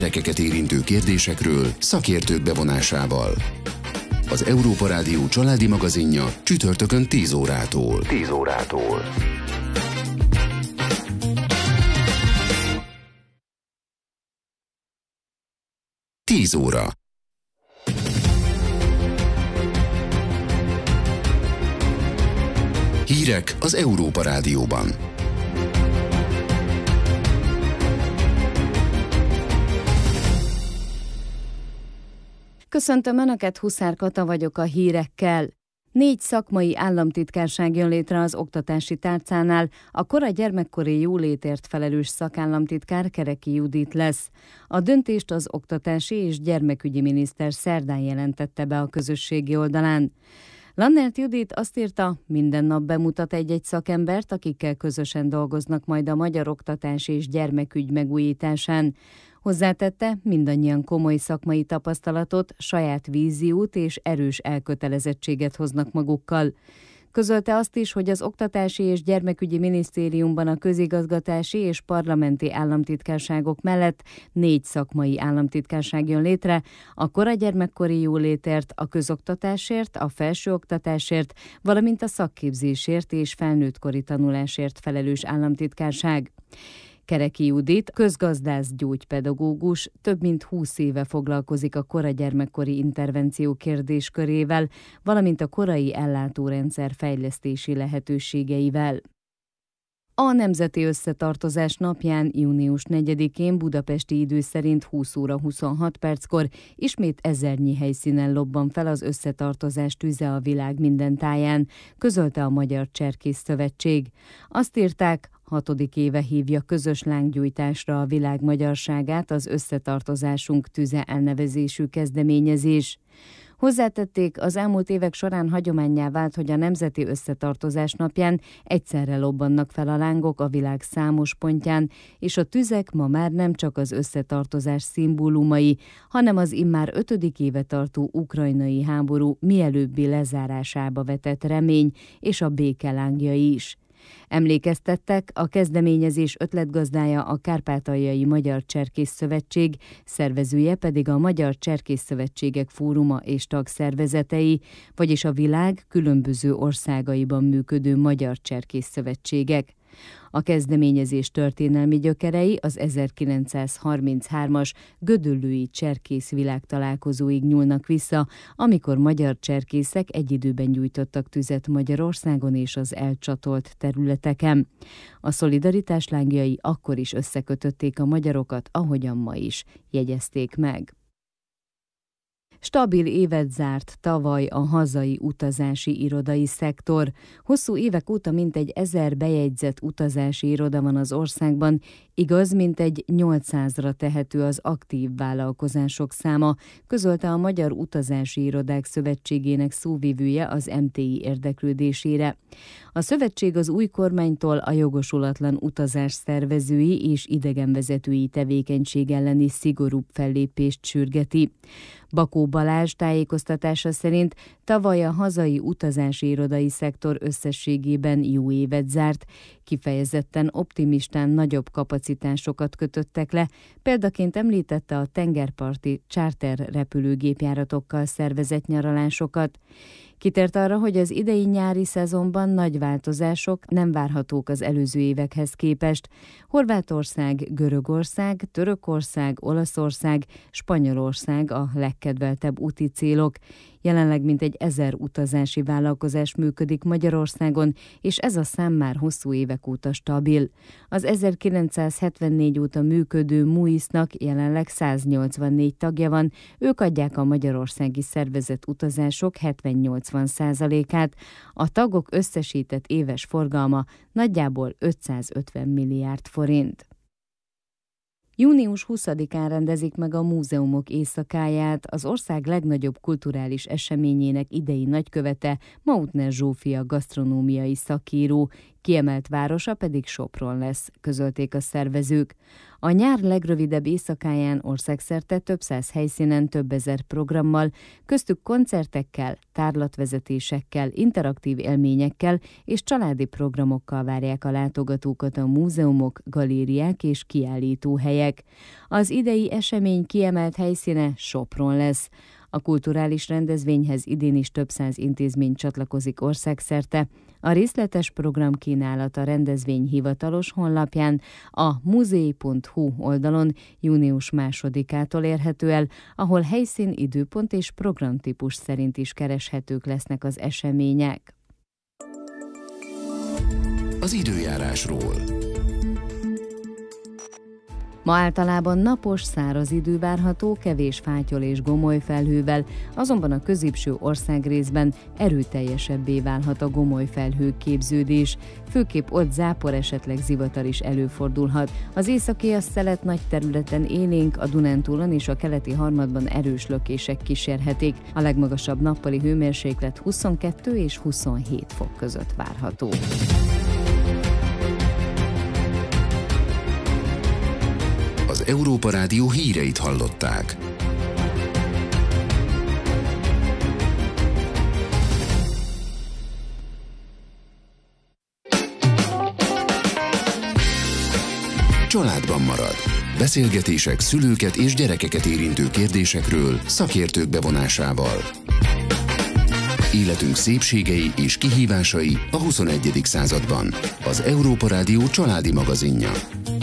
Gyerekeket érintő kérdésekről szakértők bevonásával. Az Európa Rádió családi magazinja csütörtökön 10 órától. 10 óra. Hírek az Európa Rádióban. Köszöntöm Önöket, Huszár Kata vagyok a hírekkel. 4 szakmai államtitkárság jön létre az oktatási tárcánál, a kora gyermekkori jólétért felelős szakállamtitkár Kereki Judit lesz. A döntést az oktatási és gyermekügyi miniszter szerdán jelentette be a közösségi oldalán. Lannert Judit azt írta, minden nap bemutat egy-egy szakembert, akikkel közösen dolgoznak majd a magyar oktatás és gyermekügy megújításán. Hozzátette, mindannyian komoly szakmai tapasztalatot, saját víziót és erős elkötelezettséget hoznak magukkal. Közölte azt is, hogy az Oktatási és Gyermekügyi Minisztériumban a közigazgatási és parlamenti államtitkárságok mellett 4 szakmai államtitkárság jön létre, a kora gyermekkori jólétért, a közoktatásért, a felsőoktatásért, valamint a szakképzésért és felnőttkori tanulásért felelős államtitkárság. Kereki Judit, közgazdász gyógypedagógus, több mint 20 éve foglalkozik a kora gyermekkori intervenció kérdéskörével, valamint a korai ellátórendszer fejlesztési lehetőségeivel. A Nemzeti Összetartozás napján, június 4-én budapesti idő szerint 20 óra 26 perckor ismét ezernyi helyszínen lobban fel az összetartozás tüze a világ minden táján, közölte a Magyar Cserkész Szövetség. Azt írták, 6. éve hívja közös lánggyújtásra a világ magyarságát az Összetartozásunk tüze elnevezésű kezdeményezés. Hozzátették, az elmúlt évek során hagyománnyá vált, hogy a Nemzeti Összetartozás napján egyszerre lobbannak fel a lángok a világ számos pontján, és a tüzek ma már nem csak az összetartozás szimbólumai, hanem az immár 5. éve tartó ukrajnai háború mielőbbi lezárásába vetett remény és a béke lángjai is. Emlékeztettek, a kezdeményezés ötletgazdája a Kárpátaljai Magyar Cserkész Szövetség, szervezője pedig a Magyar Cserkész Szövetségek Fóruma és tagszervezetei, vagyis a világ különböző országaiban működő magyar cserkész szövetségek. A kezdeményezés történelmi gyökerei az 1933-as gödöllői cserkész világtalálkozóig nyúlnak vissza, amikor magyar cserkészek egy időben gyújtottak tüzet Magyarországon és az elcsatolt területeken. A szolidaritás lángjai akkor is összekötötték a magyarokat, ahogyan ma is, jegyezték meg. Stabil évet zárt tavaly a hazai utazási irodai szektor. Hosszú évek óta mintegy 1000 bejegyzett utazási iroda van az országban, igaz, mintegy 800-ra tehető az aktív vállalkozások száma, közölte a Magyar Utazási Irodák Szövetségének szóvivője az MTI érdeklődésére. A szövetség az új kormánytól a jogosulatlan utazás szervezői és idegenvezetői tevékenység elleni szigorúbb fellépést sürgeti. Bakó Balázs tájékoztatása szerint tavaly a hazai utazási irodai szektor összességében jó évet zárt, kifejezetten optimistán nagyobb kapacitásokat kötöttek le, példaként említette a tengerparti charter repülőgépjáratokkal szervezett nyaralásokat. Kitért arra, hogy az idei nyári szezonban nagy változások nem várhatók az előző évekhez képest. Horvátország, Görögország, Törökország, Olaszország, Spanyolország a legkedveltebb úti célok. Jelenleg mintegy 1000 utazási vállalkozás működik Magyarországon, és ez a szám már hosszú évek óta stabil. Az 1974 óta működő MUIS-nak jelenleg 184 tagja van, ők adják a magyarországi szervezett utazások 70-80%-át, a tagok összesített éves forgalma nagyjából 550 milliárd forint. Június 20-án rendezik meg a Múzeumok Éjszakáját, az ország legnagyobb kulturális eseményének idei nagykövete, Mautner Zsófia gasztronómiai szakíró, kiemelt városa pedig Sopron lesz, közölték a szervezők. A nyár legrövidebb éjszakáján országszerte több száz helyszínen több ezer programmal, köztük koncertekkel, tárlatvezetésekkel, interaktív élményekkel és családi programokkal várják a látogatókat a múzeumok, galériák és kiállítóhelyek. Az idei esemény kiemelt helyszíne Sopron lesz. A kulturális rendezvényhez idén is több száz intézmény csatlakozik országszerte. A részletes programkínálat a rendezvény hivatalos honlapján, a muzei.hu oldalon június 2-ától érhető el, ahol helyszín, időpont és programtípus szerint is kereshetők lesznek az események. Az időjárásról. Ma általában napos, száraz idő várható, kevés fátyol és gomoly felhővel, azonban a középső országrészben erőteljesebbé válhat a gomoly felhőképződés, főképp ott zápor, esetleg zivatar is előfordulhat. Az északi szelet nagy területen élénk, a Dunántúlon és a keleti harmadban erős lökések kísérhetik. A legmagasabb nappali hőmérséklet 22 és 27 fok között várható. Az Európa Rádió híreit hallották. Családban marad. Beszélgetések szülőket és gyerekeket érintő kérdésekről szakértők bevonásával. Életünk szépségei és kihívásai a 21. században. Az Európa Rádió családi magazinja.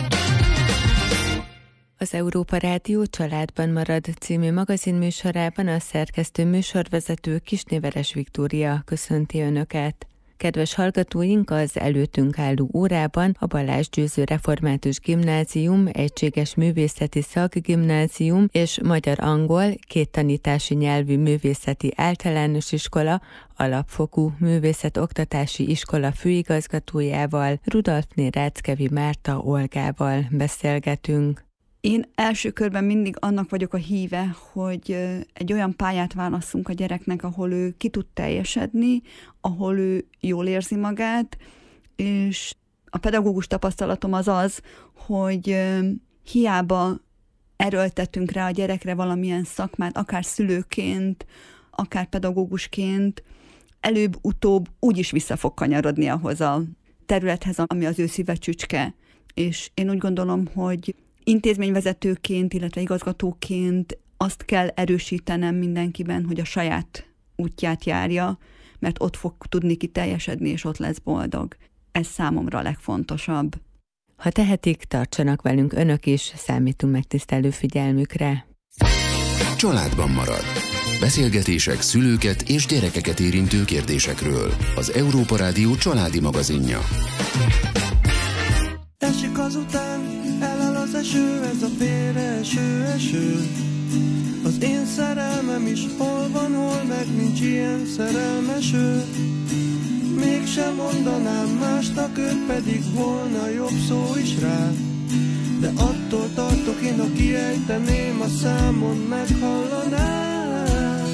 Az Európa Rádió Családban marad című magazinműsorában a szerkesztő műsorvezető Kisnéveres Viktória köszönti Önöket. Kedves hallgatóink, az előttünk álló órában a Balázs Győző Református Gimnázium, Egységes Művészeti Szakgimnázium és Magyar-Angol két tanítási nyelvű művészeti általános iskola, alapfokú művészetoktatási iskola főigazgatójával, Rudolfné Ráckevi Márta Olgával beszélgetünk. Én első körben mindig annak vagyok a híve, hogy egy olyan pályát válasszunk a gyereknek, ahol ő ki tud teljesedni, ahol ő jól érzi magát, és a pedagógus tapasztalatom az, hogy hiába erőltetünk rá a gyerekre valamilyen szakmát, akár szülőként, akár pedagógusként, előbb-utóbb úgyis vissza fog kanyarodni ahhoz a területhez, ami az ő szíve csücske. És én úgy gondolom, hogy intézményvezetőként, illetve igazgatóként azt kell erősítenem mindenkiben, hogy a saját útját járja, mert ott fog tudni kiteljesedni, és ott lesz boldog. Ez számomra a legfontosabb. Ha tehetik, tartsanak velünk Önök is, számítunk megtisztelő figyelmükre. Családban marad. Beszélgetések szülőket és gyerekeket érintő kérdésekről. Az Európa Rádió családi magazinja. Esik azután, elel az eső, ez a félreeső eső. Az én szerelmem is hol van, hol meg nincs ilyen szerelmes ő. Mégsem mondanám másnak, ő pedig volna jobb szó is rá. De attól tartok én, ha kiejteném a számon, meghallanám.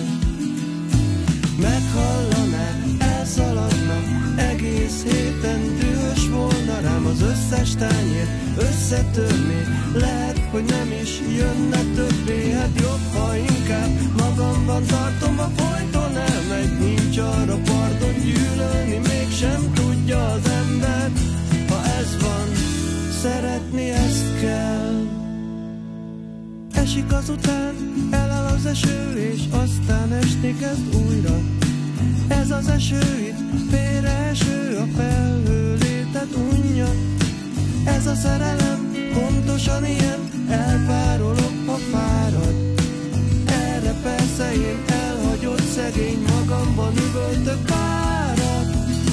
Meghallanám, elszaladna, egész héten dühös volna rám, az összes tányér összetörné, lehet, hogy nem is jönne többé. Hát jobb, ha inkább magamban tartom, a folyton elmegy, nincs arra pardon, gyűlölni mégsem tudja az ember. Ha ez van, szeretni ezt kell. Esik azután, elel az eső, és aztán esni kezd újra. Ez az eső itt, félreeső, a felhő létet unja. Ez a szerelem pontosan ilyen, elpárolok, ha fárad. Erre persze én elhagyott szegény, magamban üvöltök párat.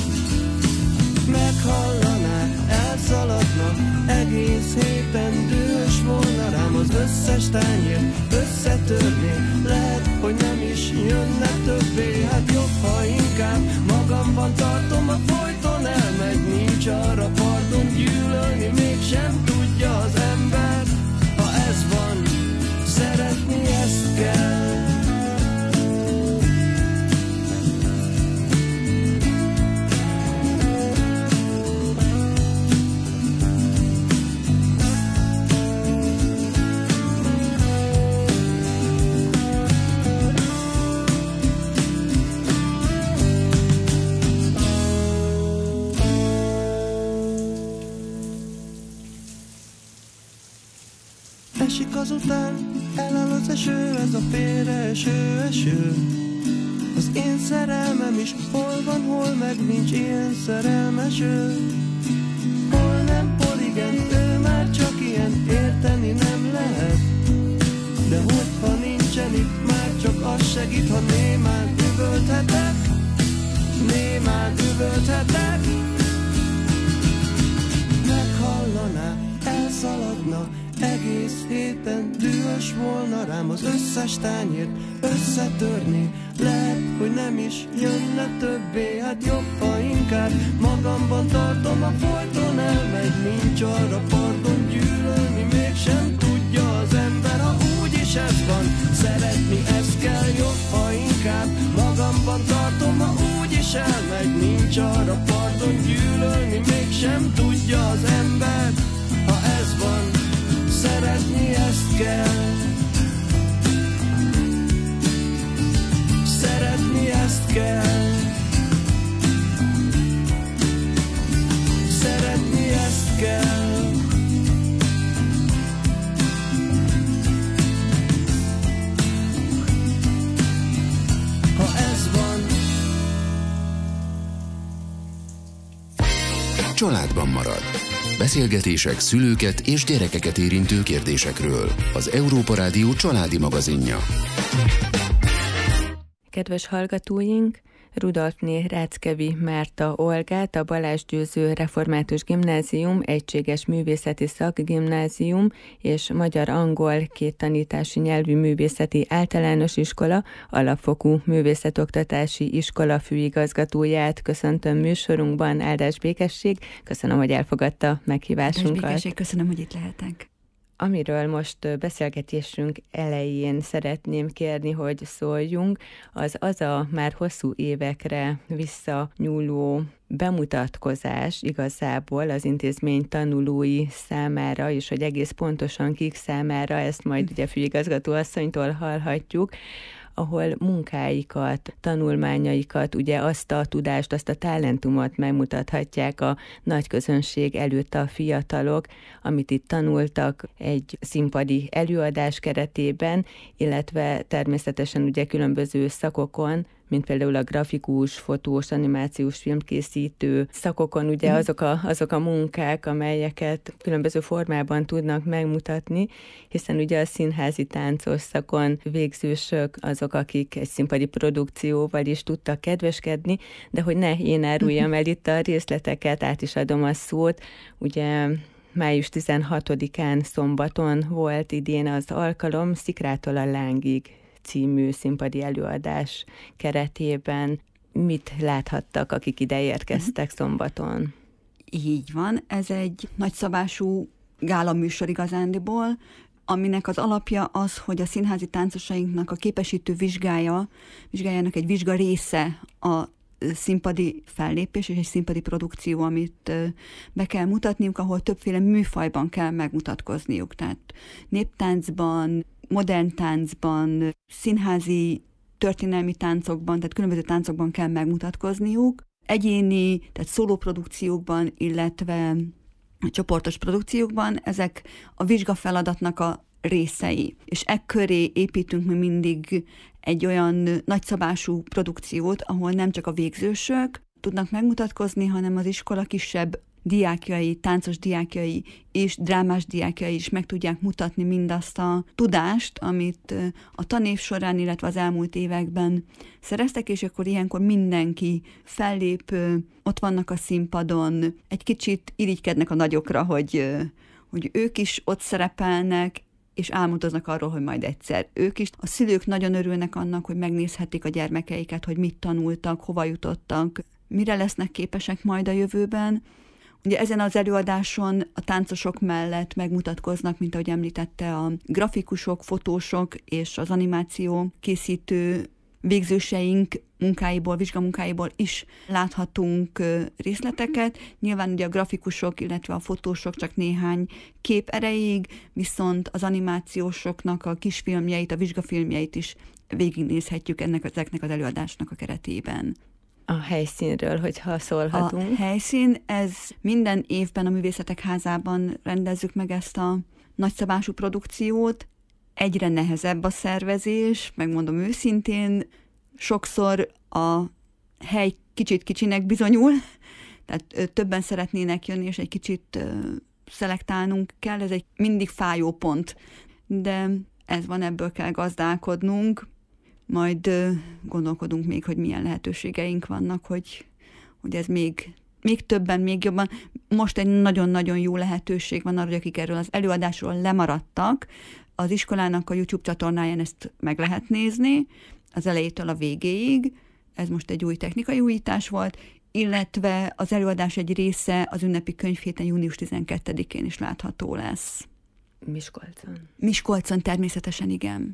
Meghallanák, elszaladnak, egész héten dühös volna rám, az összes tányér összetörné, lehet, hogy nem is jönne többé. Hát jobb, ha inkább magamban tartom, a folyton elmegy, nincs arra pardon, gyűlölni mégsem tudja az ember. Ha ez van, szeretni ezt kell. után eláll az eső, ez a félreeső. Az én szerelmem is hol van, hol meg nincs ilyen szerelmes ő. Hol nem, hol igen, ő már csak ilyen, érteni nem lehet. De hogyha nincsen itt, már csak az segít, ha némán üvölthetek. Némán üvölthetek. Meghallaná, elszaladna, egész héten dühös volna rám, az összes tányért összetörni. Lehet, hogy nem is jönne többé, hát jobb, ha inkább magamban tartom, a folyton elmegy, nincs arra pardon, gyűlölni mégsem tudja az ember, ha úgyis ez van, szeretni ez kell, jobb, ha inkább magamban tartom, ha úgyis elmegy, nincs arra pardon, gyűlölni mégsem tudja az ember, ha ez van, szeretni ezt kell. Szeretni ezt kell. Szeretni ezt kell. Ha ez van. Családban marad. Beszélgetések szülőket és gyerekeket érintő kérdésekről. Az Európa Rádió családi magazinja. Kedves hallgatóink, Rudolfné Ráckevi Márta Olgát, a Balázs Győző Református Gimnázium, Egységes Művészeti Szakgimnázium és Magyar-Angol két tanítási nyelvű művészeti általános iskola, alapfokú művészetoktatási iskola főigazgatóját köszöntöm műsorunkban. Áldás békesség, köszönöm, hogy elfogadta meghívásunkat. Áldás békesség, köszönöm, hogy itt lehetek. Amiről most beszélgetésünk elején szeretném kérni, hogy szóljunk, az a már hosszú évekre visszanyúló bemutatkozás igazából az intézmény tanulói számára, és hogy egész pontosan kik számára, ezt majd ugye főigazgató asszonytól hallhatjuk, ahol munkáikat, tanulmányaikat, ugye azt a tudást, azt a talentumot megmutathatják a nagy közönség előtt a fiatalok, amit itt tanultak egy színpadi előadás keretében, illetve természetesen ugye különböző szakokon, mint például a grafikus, fotós, animációs, filmkészítő szakokon, ugye azok a munkák, amelyeket különböző formában tudnak megmutatni, hiszen ugye a színházi táncos szakon végzősök azok, akik egy színpadi produkcióval is tudtak kedveskedni, de hogy ne én áruljam el itt a részleteket, át is adom a szót, ugye május 16-án szombaton volt idén az alkalom, Szikrától a lángig című színpadi előadás keretében. Mit láthattak, akik ide érkeztek szombaton? Így van, ez egy nagyszabású gálaműsor igazándiból, aminek az alapja az, hogy a színházi táncosainknak a képesítő vizsgájának egy vizsga része a színpadi fellépés és egy színpadi produkció, amit be kell mutatniuk, ahol többféle műfajban kell megmutatkozniuk. Tehát néptáncban, modern táncban, színházi történelmi táncokban, tehát különböző táncokban kell megmutatkozniuk. Egyéni, tehát szólóprodukciókban, illetve csoportos produkciókban ezek a vizsgafeladatnak a részei. És ekköré építünk mi mindig egy olyan nagyszabású produkciót, ahol nem csak a végzősök tudnak megmutatkozni, hanem az iskola kisebb diákjai, táncos diákjai és drámás diákjai is meg tudják mutatni mindazt a tudást, amit a tanév során, illetve az elmúlt években szereztek, és akkor ilyenkor mindenki fellép, ott vannak a színpadon, egy kicsit irigykednek a nagyokra, hogy ők is ott szerepelnek, és álmodoznak arról, hogy majd egyszer ők is. A szülők nagyon örülnek annak, hogy megnézhetik a gyermekeiket, hogy mit tanultak, hova jutottak, mire lesznek képesek majd a jövőben. Ugye ezen az előadáson a táncosok mellett megmutatkoznak, mint ahogy említette, a grafikusok, fotósok és az animáció készítő végzőseink munkáiból, vizsgamunkáiból is láthatunk részleteket. Nyilván ugye a grafikusok, illetve a fotósok csak néhány kép erejéig, viszont az animációsoknak a kisfilmjeit, a vizsgafilmjeit is végignézhetjük ezeknek az előadásnak a keretében. A helyszínről, hogyha szólhatunk. A helyszín, ez minden évben a Művészetek Házában rendezzük meg ezt a nagyszabású produkciót. egyre nehezebb a szervezés, megmondom őszintén, sokszor a hely kicsit kicsinek bizonyul, tehát többen szeretnének jönni, és egy kicsit szelektálnunk kell, ez egy mindig fájó pont, de ez van, ebből kell gazdálkodnunk, majd gondolkodunk még, hogy milyen lehetőségeink vannak, hogy ez még többen, még jobban. Most egy nagyon-nagyon jó lehetőség van arra, hogy akik erről az előadásról lemaradtak, az iskolának a YouTube csatornáján ezt meg lehet nézni, az elejétől a végéig. Ez most egy új technikai újítás volt, illetve az előadás egy része az ünnepi könyvhéten június 12-én is látható lesz. Miskolcon természetesen, igen.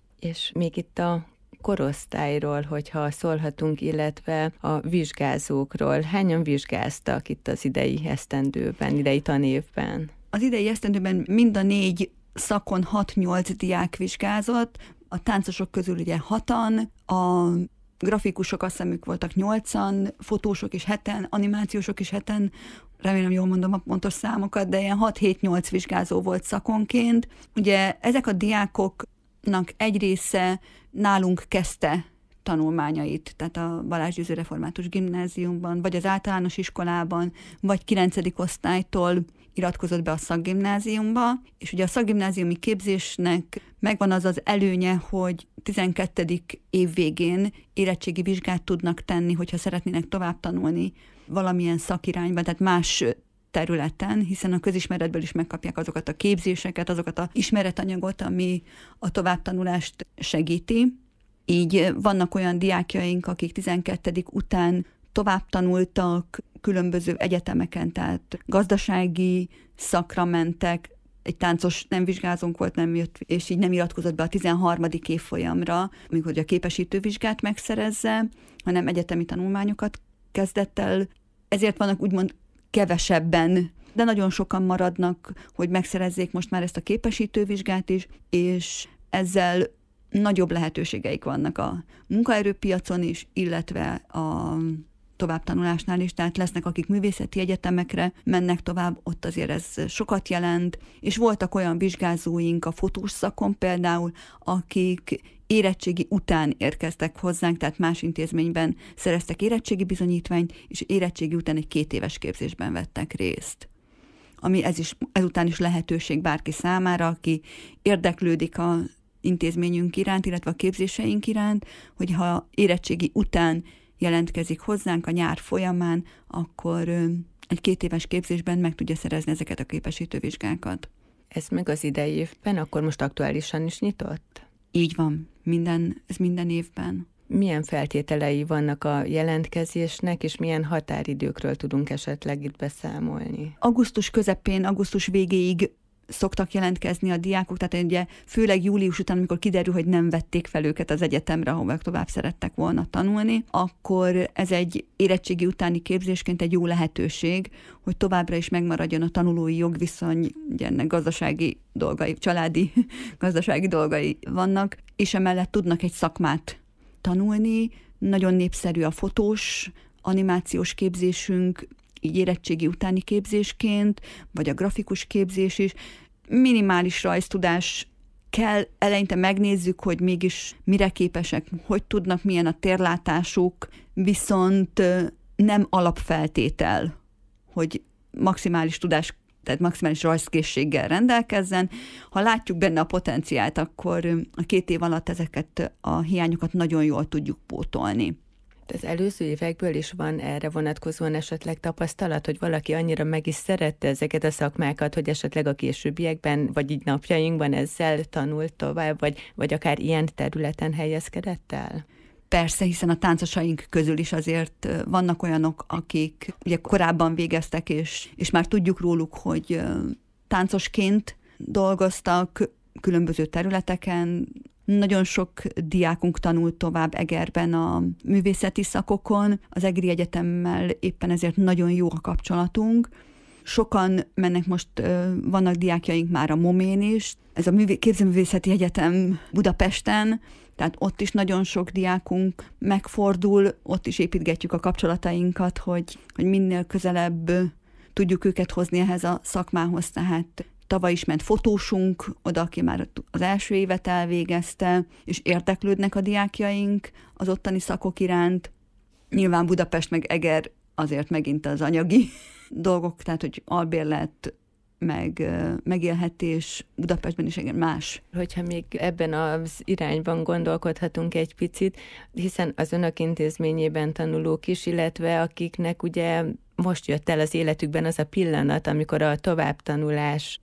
És még itt a korosztályról, hogyha szólhatunk, illetve a vizsgázókról. Hányan vizsgáztak itt az idei esztendőben, idei tanévben? Az idei esztendőben mind a 4 szakon 6-8 diák vizsgázott, a táncosok közül ugye 6-an, a grafikusok azt hiszem ők voltak 8-an, fotósok is 7-en, animációsok is 7-en, remélem jól mondom a pontos számokat, de ilyen 6-7-8 vizsgázó volt szakonként. Ugye ezek a diákoknak egy része nálunk kezdte tanulmányait, tehát a Balázs Győző Református Gimnáziumban, vagy az általános iskolában, vagy 9. osztálytól iratkozott be a szakgimnáziumba, és ugye a szakgimnáziumi képzésnek megvan az az előnye, hogy 12. év végén érettségi vizsgát tudnak tenni, hogyha szeretnének tovább tanulni valamilyen szakirányban, tehát más területen, hiszen a közismeretből is megkapják azokat a képzéseket, azokat az ismeretanyagot, ami a továbbtanulást segíti. Így vannak olyan diákjaink, akik 12. után tovább tanultak különböző egyetemeken, tehát gazdasági szakra mentek, egy táncos nem vizsgázónk volt, nem jött, és így nem iratkozott be a 13. évfolyamra, amikor a képesítővizsgát megszerezze, hanem egyetemi tanulmányokat kezdett el. Ezért vannak úgymond kevesebben, de nagyon sokan maradnak, hogy megszerezzék most már ezt a képesítővizsgát is, és ezzel nagyobb lehetőségeik vannak a munkaerőpiacon is, illetve a továbbtanulásnál is, tehát lesznek, akik művészeti egyetemekre mennek tovább, ott azért ez sokat jelent, és voltak olyan vizsgázóink a fotós szakon például, akik érettségi után érkeztek hozzánk, tehát más intézményben szereztek érettségi bizonyítványt, és érettségi után egy 2 éves képzésben vettek részt. Ami ezután is lehetőség bárki számára, aki érdeklődik a intézményünk iránt, illetve a képzéseink iránt, hogy ha érettségi után jelentkezik hozzánk a nyár folyamán, akkor egy 2 éves képzésben meg tudja szerezni ezeket a képesítővizsgákat. Ez meg az idei évben, akkor most aktuálisan is nyitott? Így van, ez minden évben. Milyen feltételei vannak a jelentkezésnek, és milyen határidőkről tudunk esetleg itt beszámolni? Augusztus közepén, augusztus végéig szoktak jelentkezni a diákok, tehát ugye főleg július után, amikor kiderül, hogy nem vették fel őket az egyetemre, ahova tovább szerettek volna tanulni, akkor ez egy érettségi utáni képzésként egy jó lehetőség, hogy továbbra is megmaradjon a tanulói jogviszony, ugye ennek gazdasági dolgai, családi gazdasági dolgai vannak, és emellett tudnak egy szakmát tanulni. Nagyon népszerű a fotós, animációs képzésünk, így érettségi utáni képzésként, vagy a grafikus képzés is. Minimális rajztudás kell, eleinte megnézzük, hogy mégis mire képesek, hogy tudnak, milyen a térlátásuk, viszont nem alapfeltétel, hogy maximális tudás, tehát maximális rajzkészséggel rendelkezzen. Ha látjuk benne a potenciált, akkor a 2 év alatt ezeket a hiányokat nagyon jól tudjuk pótolni. Az előző évekből is van erre vonatkozóan esetleg tapasztalat, hogy valaki annyira meg is szerette ezeket a szakmákat, hogy esetleg a későbbiekben, vagy így napjainkban ezzel tanult tovább, vagy akár ilyen területen helyezkedett el? Persze, hiszen a táncosaink közül is azért vannak olyanok, akik ugye korábban végeztek, és már tudjuk róluk, hogy táncosként dolgoztak különböző területeken. Nagyon sok diákunk tanult tovább Egerben a művészeti szakokon, az Egri Egyetemmel éppen ezért nagyon jó a kapcsolatunk. Sokan mennek most, vannak diákjaink már a MOMÉN is, ez a Képzőművészeti Egyetem Budapesten, tehát ott is nagyon sok diákunk megfordul, ott is építgetjük a kapcsolatainkat, hogy minél közelebb tudjuk őket hozni ehhez a szakmához, tehát tavaly is ment fotósunk oda, aki már az első évet elvégezte, és érdeklődnek a diákjaink az ottani szakok iránt. Nyilván Budapest meg Eger azért megint az anyagi dolgok, tehát hogy albérlet, meg megélhetés Budapestben is igen más. Hogyha még ebben az irányban gondolkodhatunk egy picit, hiszen az önök intézményében tanulók is, illetve akiknek most jött el az életükben az a pillanat, amikor a továbbtanulás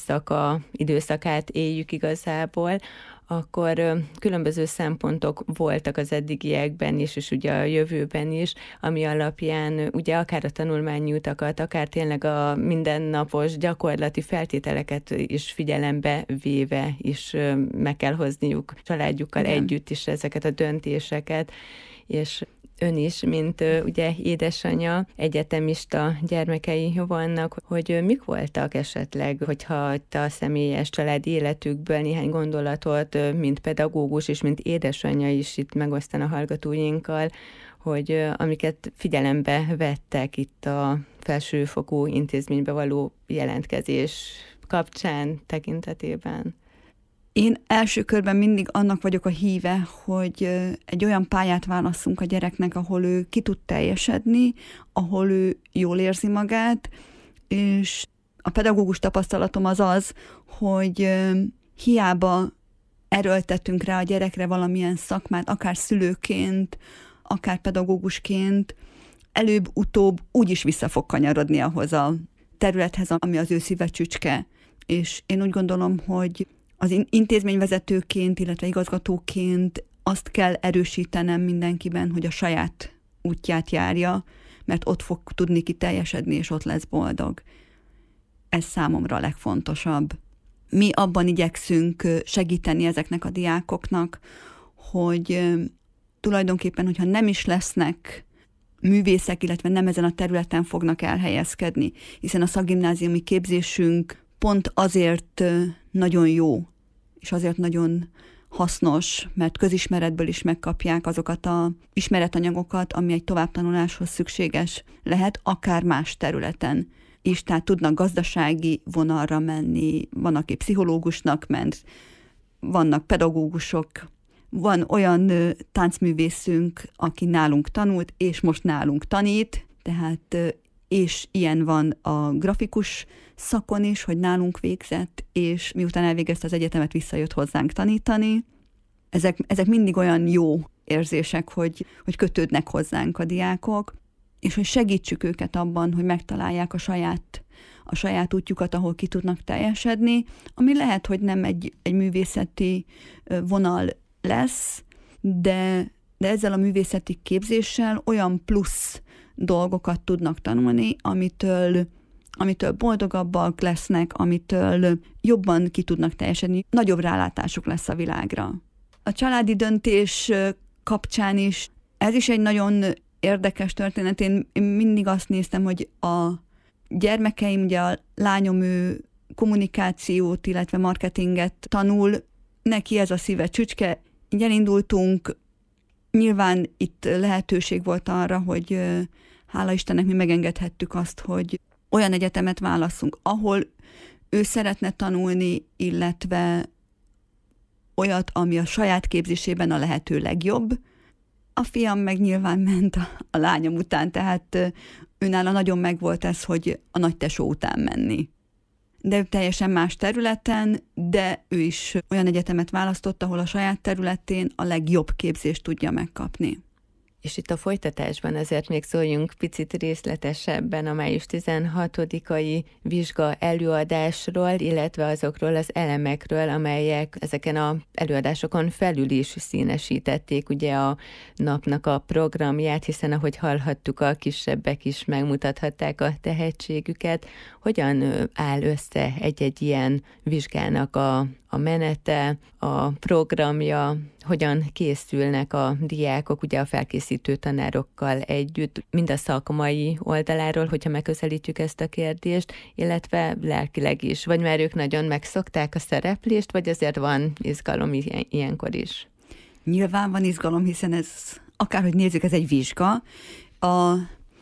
időszakát éljük igazából, akkor különböző szempontok voltak az eddigiekben is, és ugye a jövőben is, ami alapján ugye akár a tanulmányi utakat, akár tényleg a mindennapos gyakorlati feltételeket is figyelembe véve is meg kell hozniuk családjukkal együtt is ezeket a döntéseket, és ön is, mint ugye édesanyja, egyetemista gyermekei vannak, hogy mik voltak esetleg, hogyha a személyes családi életükből néhány gondolatot, mint pedagógus és mint édesanyja is itt megosztana a hallgatóinkkal, hogy amiket figyelembe vettek itt a felsőfokú intézménybe való jelentkezés kapcsán tekintetében. Én első körben mindig annak vagyok a híve, hogy egy olyan pályát válasszunk a gyereknek, ahol ő ki tud teljesedni, ahol ő jól érzi magát, és a pedagógus tapasztalatom az, hogy hiába erőltetünk rá a gyerekre valamilyen szakmát, akár szülőként, akár pedagógusként, előbb-utóbb úgyis vissza fog kanyarodni ahhoz a területhez, ami az ő szíve csücske. És én úgy gondolom, hogy az intézményvezetőként, illetve igazgatóként azt kell erősítenem mindenkiben, hogy a saját útját járja, mert ott fog tudni kiteljesedni, és ott lesz boldog. Ez számomra a legfontosabb. Mi abban igyekszünk segíteni ezeknek a diákoknak, hogy tulajdonképpen, hogyha nem is lesznek művészek, illetve nem ezen a területen fognak elhelyezkedni, hiszen a szakgimnáziumi képzésünk pont azért nagyon jó, és azért nagyon hasznos, mert közismeretből is megkapják azokat az ismeretanyagokat, ami egy továbbtanuláshoz szükséges lehet, akár más területen is. Tehát tudnak gazdasági vonalra menni, van, aki pszichológusnak ment, vannak pedagógusok, van olyan táncművészünk, aki nálunk tanult, és most nálunk tanít, tehát és ilyen van a grafikus szakon is, hogy nálunk végzett, és miután elvégezte az egyetemet, visszajött hozzánk tanítani. Ezek mindig olyan jó érzések, hogy kötődnek hozzánk a diákok, és hogy segítsük őket abban, hogy megtalálják a saját útjukat, ahol ki tudnak teljesedni, ami lehet, hogy nem egy művészeti vonal lesz, de ezzel a művészeti képzéssel olyan plusz dolgokat tudnak tanulni, amitől boldogabbak lesznek, amitől jobban ki tudnak teljesedni, nagyobb rálátásuk lesz a világra. A családi döntés kapcsán is, ez is egy nagyon érdekes történet. Én mindig azt néztem, hogy a gyermekeim, ugye a lányom ő kommunikációt, illetve marketinget tanul, neki ez a szíve csücske. Így elindultunk, nyilván itt lehetőség volt arra, hogy hála Istennek mi megengedhettük azt, hogy olyan egyetemet válasszunk, ahol ő szeretne tanulni, illetve olyat, ami a saját képzésében a lehető legjobb. A fiam meg nyilván ment a lányom után, tehát őnála nagyon megvolt ez, hogy a nagytesó után menni. De ő teljesen más területen, de ő is olyan egyetemet választott, ahol a saját területén a legjobb képzést tudja megkapni. És itt a folytatásban azért még szóljunk picit részletesebben a május 16-ai vizsga előadásról, illetve azokról az elemekről, amelyek ezeken az előadásokon felül is színesítették ugye a napnak a programját, hiszen ahogy hallhattuk, a kisebbek is megmutathatták a tehetségüket. Hogyan áll össze egy-egy ilyen vizsgának a menete, a programja, hogyan készülnek a diákok, ugye a felkészítő tanárokkal együtt, mind a szakmai oldaláról, hogyha megközelítjük ezt a kérdést, illetve lelkileg is, vagy már ők nagyon megszokták a szereplést, vagy azért van izgalom ilyenkor is? Nyilván van izgalom, hiszen ez, akárhogy nézzük, ez egy vizsga. A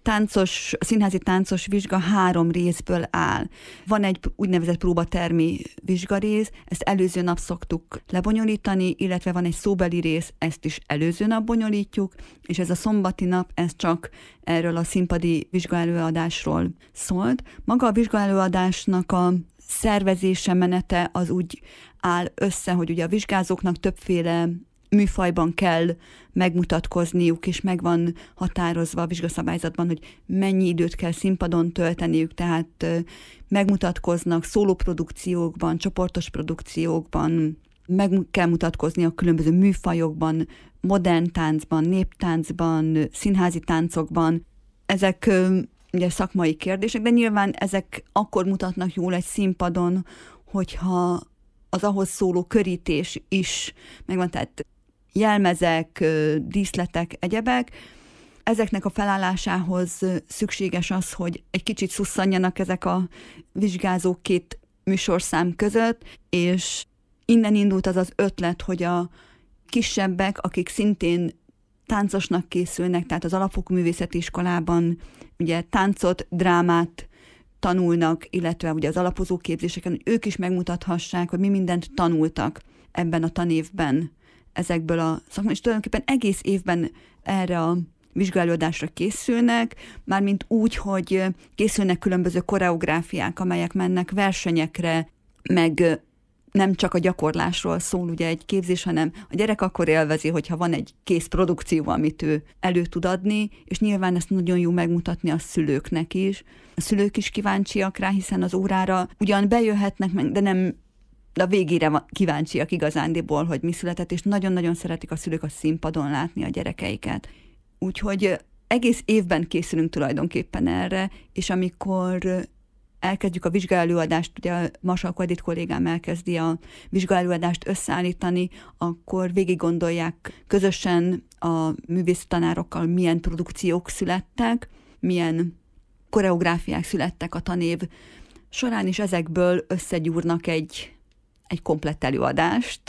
színházi táncos vizsga 3 részből áll. Van egy úgynevezett próbatermi vizsgarész, ezt előző nap szoktuk lebonyolítani, illetve van egy szóbeli rész, ezt is előző nap bonyolítjuk, és ez a szombati nap, ez csak erről a színpadi vizsgaelőadásról szólt. Maga a vizsgaelőadásnak a szervezése, menete az úgy áll össze, hogy ugye a vizsgázóknak többféle műfajban kell megmutatkozniuk, és meg van határozva a vizsgaszabályzatban, hogy mennyi időt kell színpadon tölteniük, tehát megmutatkoznak szólóprodukciókban, csoportos produkciókban, meg kell mutatkozni a különböző műfajokban, modern táncban, néptáncban, színházi táncokban. Ezek ugye szakmai kérdések, de nyilván ezek akkor mutatnak jól egy színpadon, hogyha az ahhoz szóló körítés is megvan, tehát jelmezek, díszletek, egyebek. Ezeknek a felállásához szükséges az, hogy egy kicsit szusszanjanak ezek a vizsgázók 2 műsorszám között, és innen indult az ötlet, hogy a kisebbek, akik szintén táncosnak készülnek, tehát az alapfokú művészeti iskolában ugye táncot, drámát tanulnak, illetve ugye az alapozó képzéseken, hogy ők is megmutathassák, hogy mi mindent tanultak ebben a tanévben ezekből a szakmai, és tulajdonképpen egész évben erre a vizsgaelőadásra készülnek, mármint úgy, hogy készülnek különböző koreográfiák, amelyek mennek versenyekre, meg nem csak a gyakorlásról szól ugye egy képzés, hanem a gyerek akkor élvezi, hogyha van egy kész produkció, amit ő elő tud adni, és nyilván ezt nagyon jó megmutatni a szülőknek is. A szülők is kíváncsiak rá, hiszen az órára ugyan bejöhetnek, de nem a végére kíváncsiak igazándiból, hogy mi született, és nagyon-nagyon szeretik a szülők a színpadon látni a gyerekeiket. Úgyhogy egész évben készülünk tulajdonképpen erre, és amikor elkezdjük a vizsgaelőadást, ugye Marsalko Edith kollégám elkezdi a vizsgaelőadást összeállítani, akkor végig gondolják közösen a művésztanárokkal, milyen produkciók születtek, milyen koreográfiák születtek a tanév során, és ezekből összegyúrnak egy komplett előadást,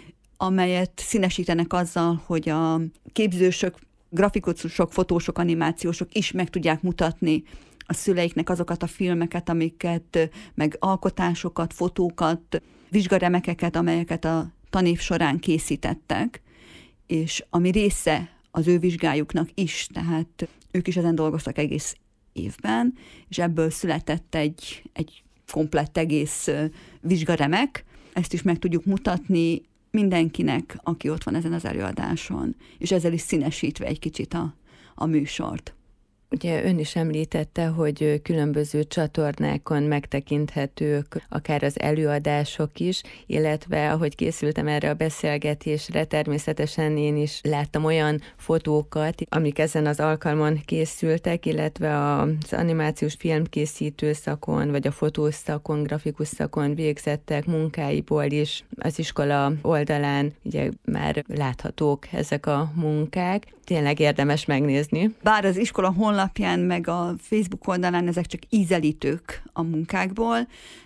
amelyet színesítenek azzal, hogy a képzősök, grafikusok, fotósok, animációsok is meg tudják mutatni a szüleiknek azokat a filmeket, amiket, meg alkotásokat, fotókat, vizsgaremekeket, amelyeket a tanév során készítettek, és ami része az ő vizsgájuknak is, tehát ők is ezen dolgoztak egész évben, és ebből született egy komplett egész vizsgaremek. Ezt is meg tudjuk mutatni mindenkinek, aki ott van ezen az előadáson, és ezzel is színesítve egy kicsit a műsort. Ugye ön is említette, hogy különböző csatornákon megtekinthetők akár az előadások is, illetve ahogy készültem erre a beszélgetésre, természetesen én is láttam olyan fotókat, amik ezen az alkalmon készültek, illetve az animációs filmkészítő szakon, vagy a fotós szakon, grafikus szakon végzettek munkáiból is az iskola oldalán ugye már láthatók ezek a munkák. Tényleg érdemes megnézni. Bár az iskola honlapján, meg a Facebook oldalán ezek csak ízelítők a munkákból.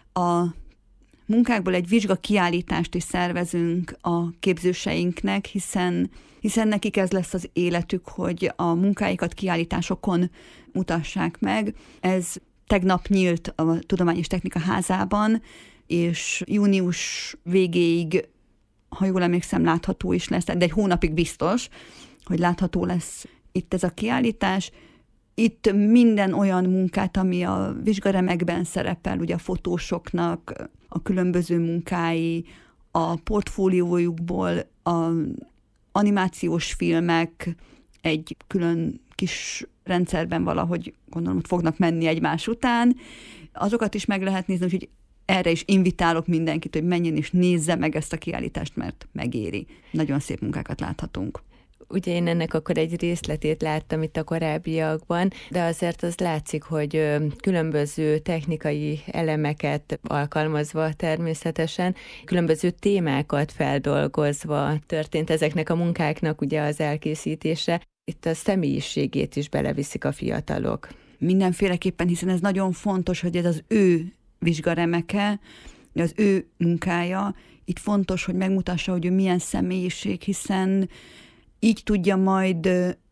A munkákból egy vizsga kiállítást is szervezünk a képzőseinknek, hiszen nekik ez lesz az életük, hogy a munkáikat kiállításokon mutassák meg. Ez tegnap nyílt a Tudományos Technika Házában, és június végéig, ha jól emlékszem, látható is lesz, de egy hónapig biztos, hogy látható lesz itt ez a kiállítás. Itt minden olyan munkát, ami a vizsgaremekben szerepel, ugye a fotósoknak a különböző munkái, a portfóliójukból a animációs filmek egy külön kis rendszerben valahogy gondolom, hogy fognak menni egymás után. Azokat is meg lehet nézni, úgyhogy erre is invitálok mindenkit, hogy menjen és nézze meg ezt a kiállítást, mert megéri. Nagyon szép munkákat láthatunk. Ugye én ennek akkor egy részletét láttam itt a korábbiakban, de azért az látszik, hogy különböző technikai elemeket alkalmazva természetesen, különböző témákat feldolgozva történt ezeknek a munkáknak ugye az elkészítése. Itt a személyiségét is beleviszik a fiatalok. Mindenféleképpen, hiszen ez nagyon fontos, hogy ez az ő vizsgaremeke, az ő munkája. Itt fontos, hogy megmutassa, hogy ő milyen személyiség, hiszen így tudja majd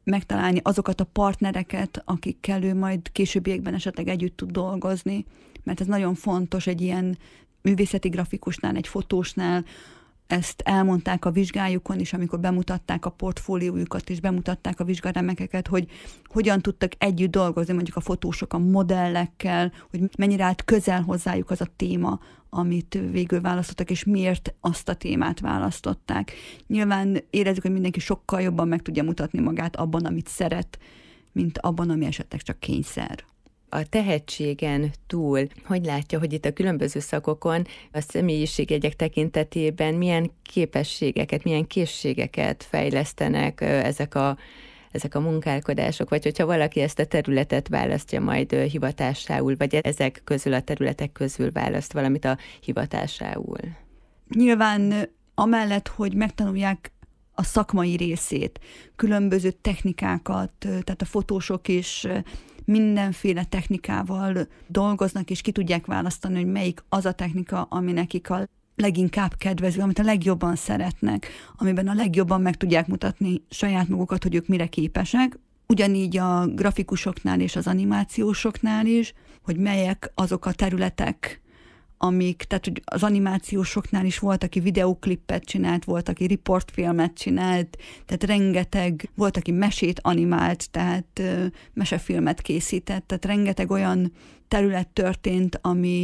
megtalálni azokat a partnereket, akikkel ő majd későbbiekben esetleg együtt tud dolgozni, mert ez nagyon fontos egy ilyen művészeti grafikusnál, egy fotósnál. Ezt elmondták a vizsgájukon is, amikor bemutatták a portfóliójukat, és bemutatták a vizsgaremekeket, hogy hogyan tudtak együtt dolgozni, mondjuk a fotósok a modellekkel, hogy mennyire állt közel hozzájuk az a téma, amit végül választottak, és miért azt a témát választották. Nyilván érezzük, hogy mindenki sokkal jobban meg tudja mutatni magát abban, amit szeret, mint abban, ami esetleg csak kényszer. A tehetségen túl, hogy látja, hogy itt a különböző szakokon a személyiségjegyek tekintetében milyen képességeket, milyen készségeket fejlesztenek ezek a munkálkodások, vagy hogyha valaki ezt a területet választja majd hivatásául, vagy ezek közül a területek közül választ valamit a hivatásául? Nyilván amellett, hogy megtanulják a szakmai részét, különböző technikákat, tehát a fotósok is mindenféle technikával dolgoznak, és ki tudják választani, hogy melyik az a technika, ami nekik a leginkább kedvező, amit a legjobban szeretnek, amiben a legjobban meg tudják mutatni saját magukat, hogy ők mire képesek. Ugyanígy a grafikusoknál és az animációsoknál is, hogy melyek azok a területek, tehát hogy az animációsoknál is volt, aki videóklippet csinált, volt, aki riportfilmet csinált, tehát rengeteg, volt, aki mesét animált, tehát mesefilmet készített, tehát rengeteg olyan terület történt,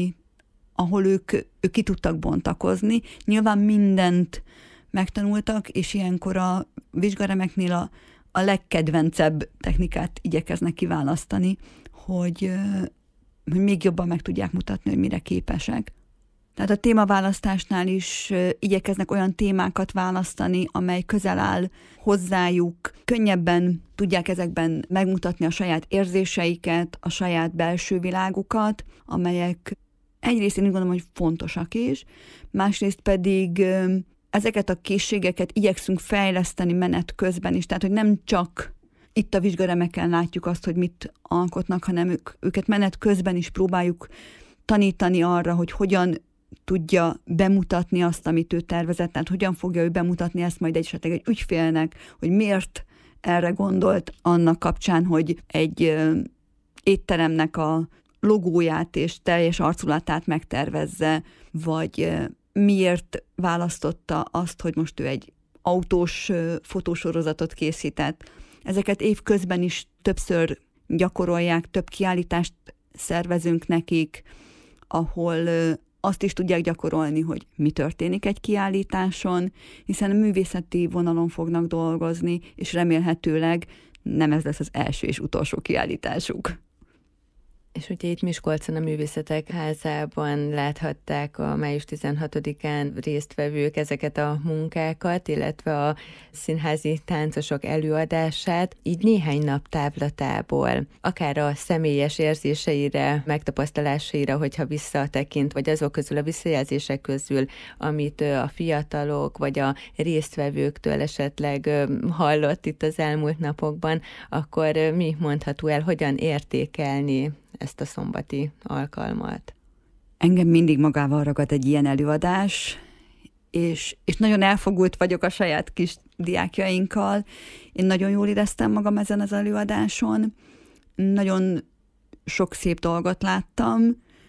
ahol ők ki tudtak bontakozni. Nyilván mindent megtanultak, és ilyenkor a vizsgaremeknél a legkedvencebb technikát igyekeznek kiválasztani, hogy még jobban meg tudják mutatni, hogy mire képesek. Tehát a témaválasztásnál is igyekeznek olyan témákat választani, amely közel áll hozzájuk. Könnyebben tudják ezekben megmutatni a saját érzéseiket, a saját belső világukat, amelyek egyrészt én úgy gondolom, hogy fontosak is, másrészt pedig ezeket a készségeket igyekszünk fejleszteni menet közben is, tehát hogy nem csak itt a vizsgaremeken látjuk azt, hogy mit alkotnak, hanem őket menet közben is próbáljuk tanítani arra, hogy hogyan tudja bemutatni azt, amit ő tervezett, tehát hogyan fogja ő bemutatni ezt majd esetleg egy ügyfélnek, hogy miért erre gondolt annak kapcsán, hogy egy étteremnek a logóját és teljes arculatát megtervezze, vagy miért választotta azt, hogy most ő egy autós fotósorozatot készített. Ezeket évközben is többször gyakorolják, több kiállítást szervezünk nekik, ahol azt is tudják gyakorolni, hogy mi történik egy kiállításon, hiszen a művészeti vonalon fognak dolgozni, és remélhetőleg nem ez lesz az első és utolsó kiállításuk. És ugye itt Miskolcon a Művészetek Házában láthatták a május 16-án résztvevők ezeket a munkákat, illetve a színházi táncosok előadását, így néhány nap távlatából, akár a személyes érzéseire, megtapasztalásaira, hogyha visszatekint, vagy azok közül a visszajelzések közül, amit a fiatalok, vagy a résztvevőktől esetleg hallott itt az elmúlt napokban, akkor mi mondható el, hogyan értékelni ezt a szombati alkalmat? Engem mindig magával ragad egy ilyen előadás, és nagyon elfogult vagyok a saját kis diákjainkkal. Én nagyon jól éreztem magam ezen az előadáson. Nagyon sok szép dolgot láttam,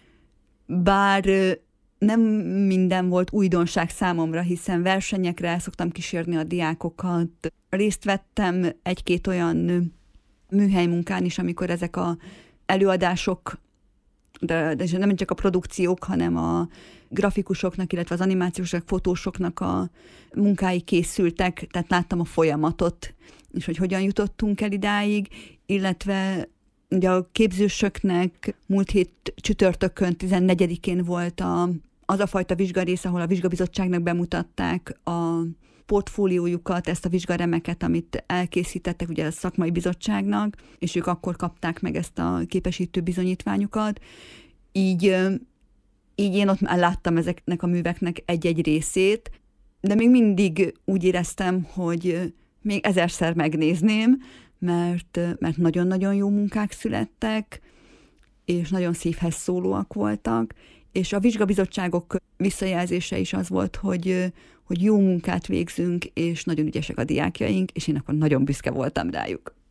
bár nem minden volt újdonság számomra, hiszen versenyekre el szoktam kísérni a diákokat. Részt vettem egy-két olyan műhelymunkán is, amikor ezek a előadások, de nem csak a produkciók, hanem a grafikusoknak, illetve az animációsok, fotósoknak a munkái készültek, tehát láttam a folyamatot, és hogy hogyan jutottunk el idáig, illetve ugye a képzősöknek múlt hét csütörtökön, 14-én volt az a fajta vizsgarész, ahol a vizsgabizottságnak bemutatták a portfóliójukat, ezt a vizsgaremeket, amit elkészítettek ugye a szakmai bizottságnak, és ők akkor kapták meg ezt a képesítő bizonyítványukat. Így én ott már láttam ezeknek a műveknek egy-egy részét, de még mindig úgy éreztem, hogy még 1000-szer megnézném, mert nagyon-nagyon jó munkák születtek, és nagyon szívhez szólóak voltak, és a vizsgabizottságok visszajelzése is az volt, hogy jó munkát végzünk, és nagyon ügyesek a diákjaink, és én akkor nagyon büszke voltam rájuk.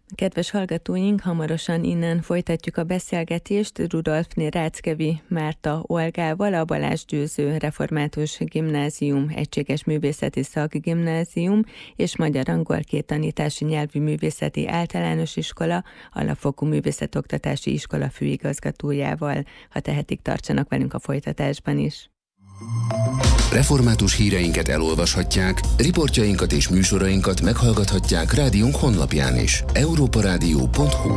Kedves hallgatóink, hamarosan innen folytatjuk a beszélgetést Rudolfné Ráczkevi Márta Olgával, a Balázs Győző Református Gimnázium, Egységes Művészeti Szakgimnázium és magyar-angol két tanítási nyelvű művészeti általános iskola, alapfokú művészetoktatási iskola főigazgatójával. Ha tehetik, tartsanak velünk a folytatásban is. Református híreinket elolvashatják, riportjainkat és műsorainkat meghallgathatják rádiónk honlapján is. europaradio.hu.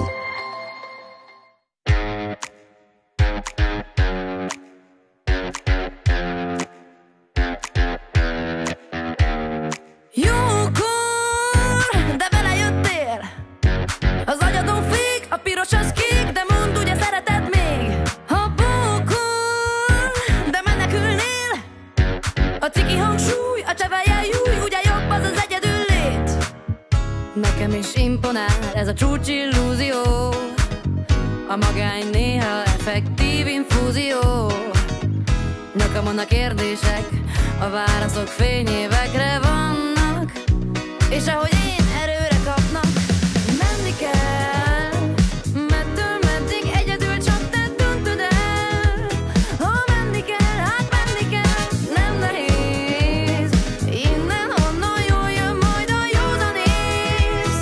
Jókor, de belejöttél. Az agyadon fék, a piros az kék, de mondd, ugye szereted még. Ha bókol, de menekülnél. A ciki hangsúly, a csevelje júj, ugye jobb az az egyedül lét. Nekem is imponál ez a csúcsillúzió. A magány néha effektív infúzió. Nekem vannak kérdések, a válaszok fényévekre vannak. És ahogy én erőre kapnak, menni kell. Mettől meddig egyedül csak te döntöd el. Ha menni kell, hát menni kell, nem nehéz. Innen, onnan jól jön majd a józanész.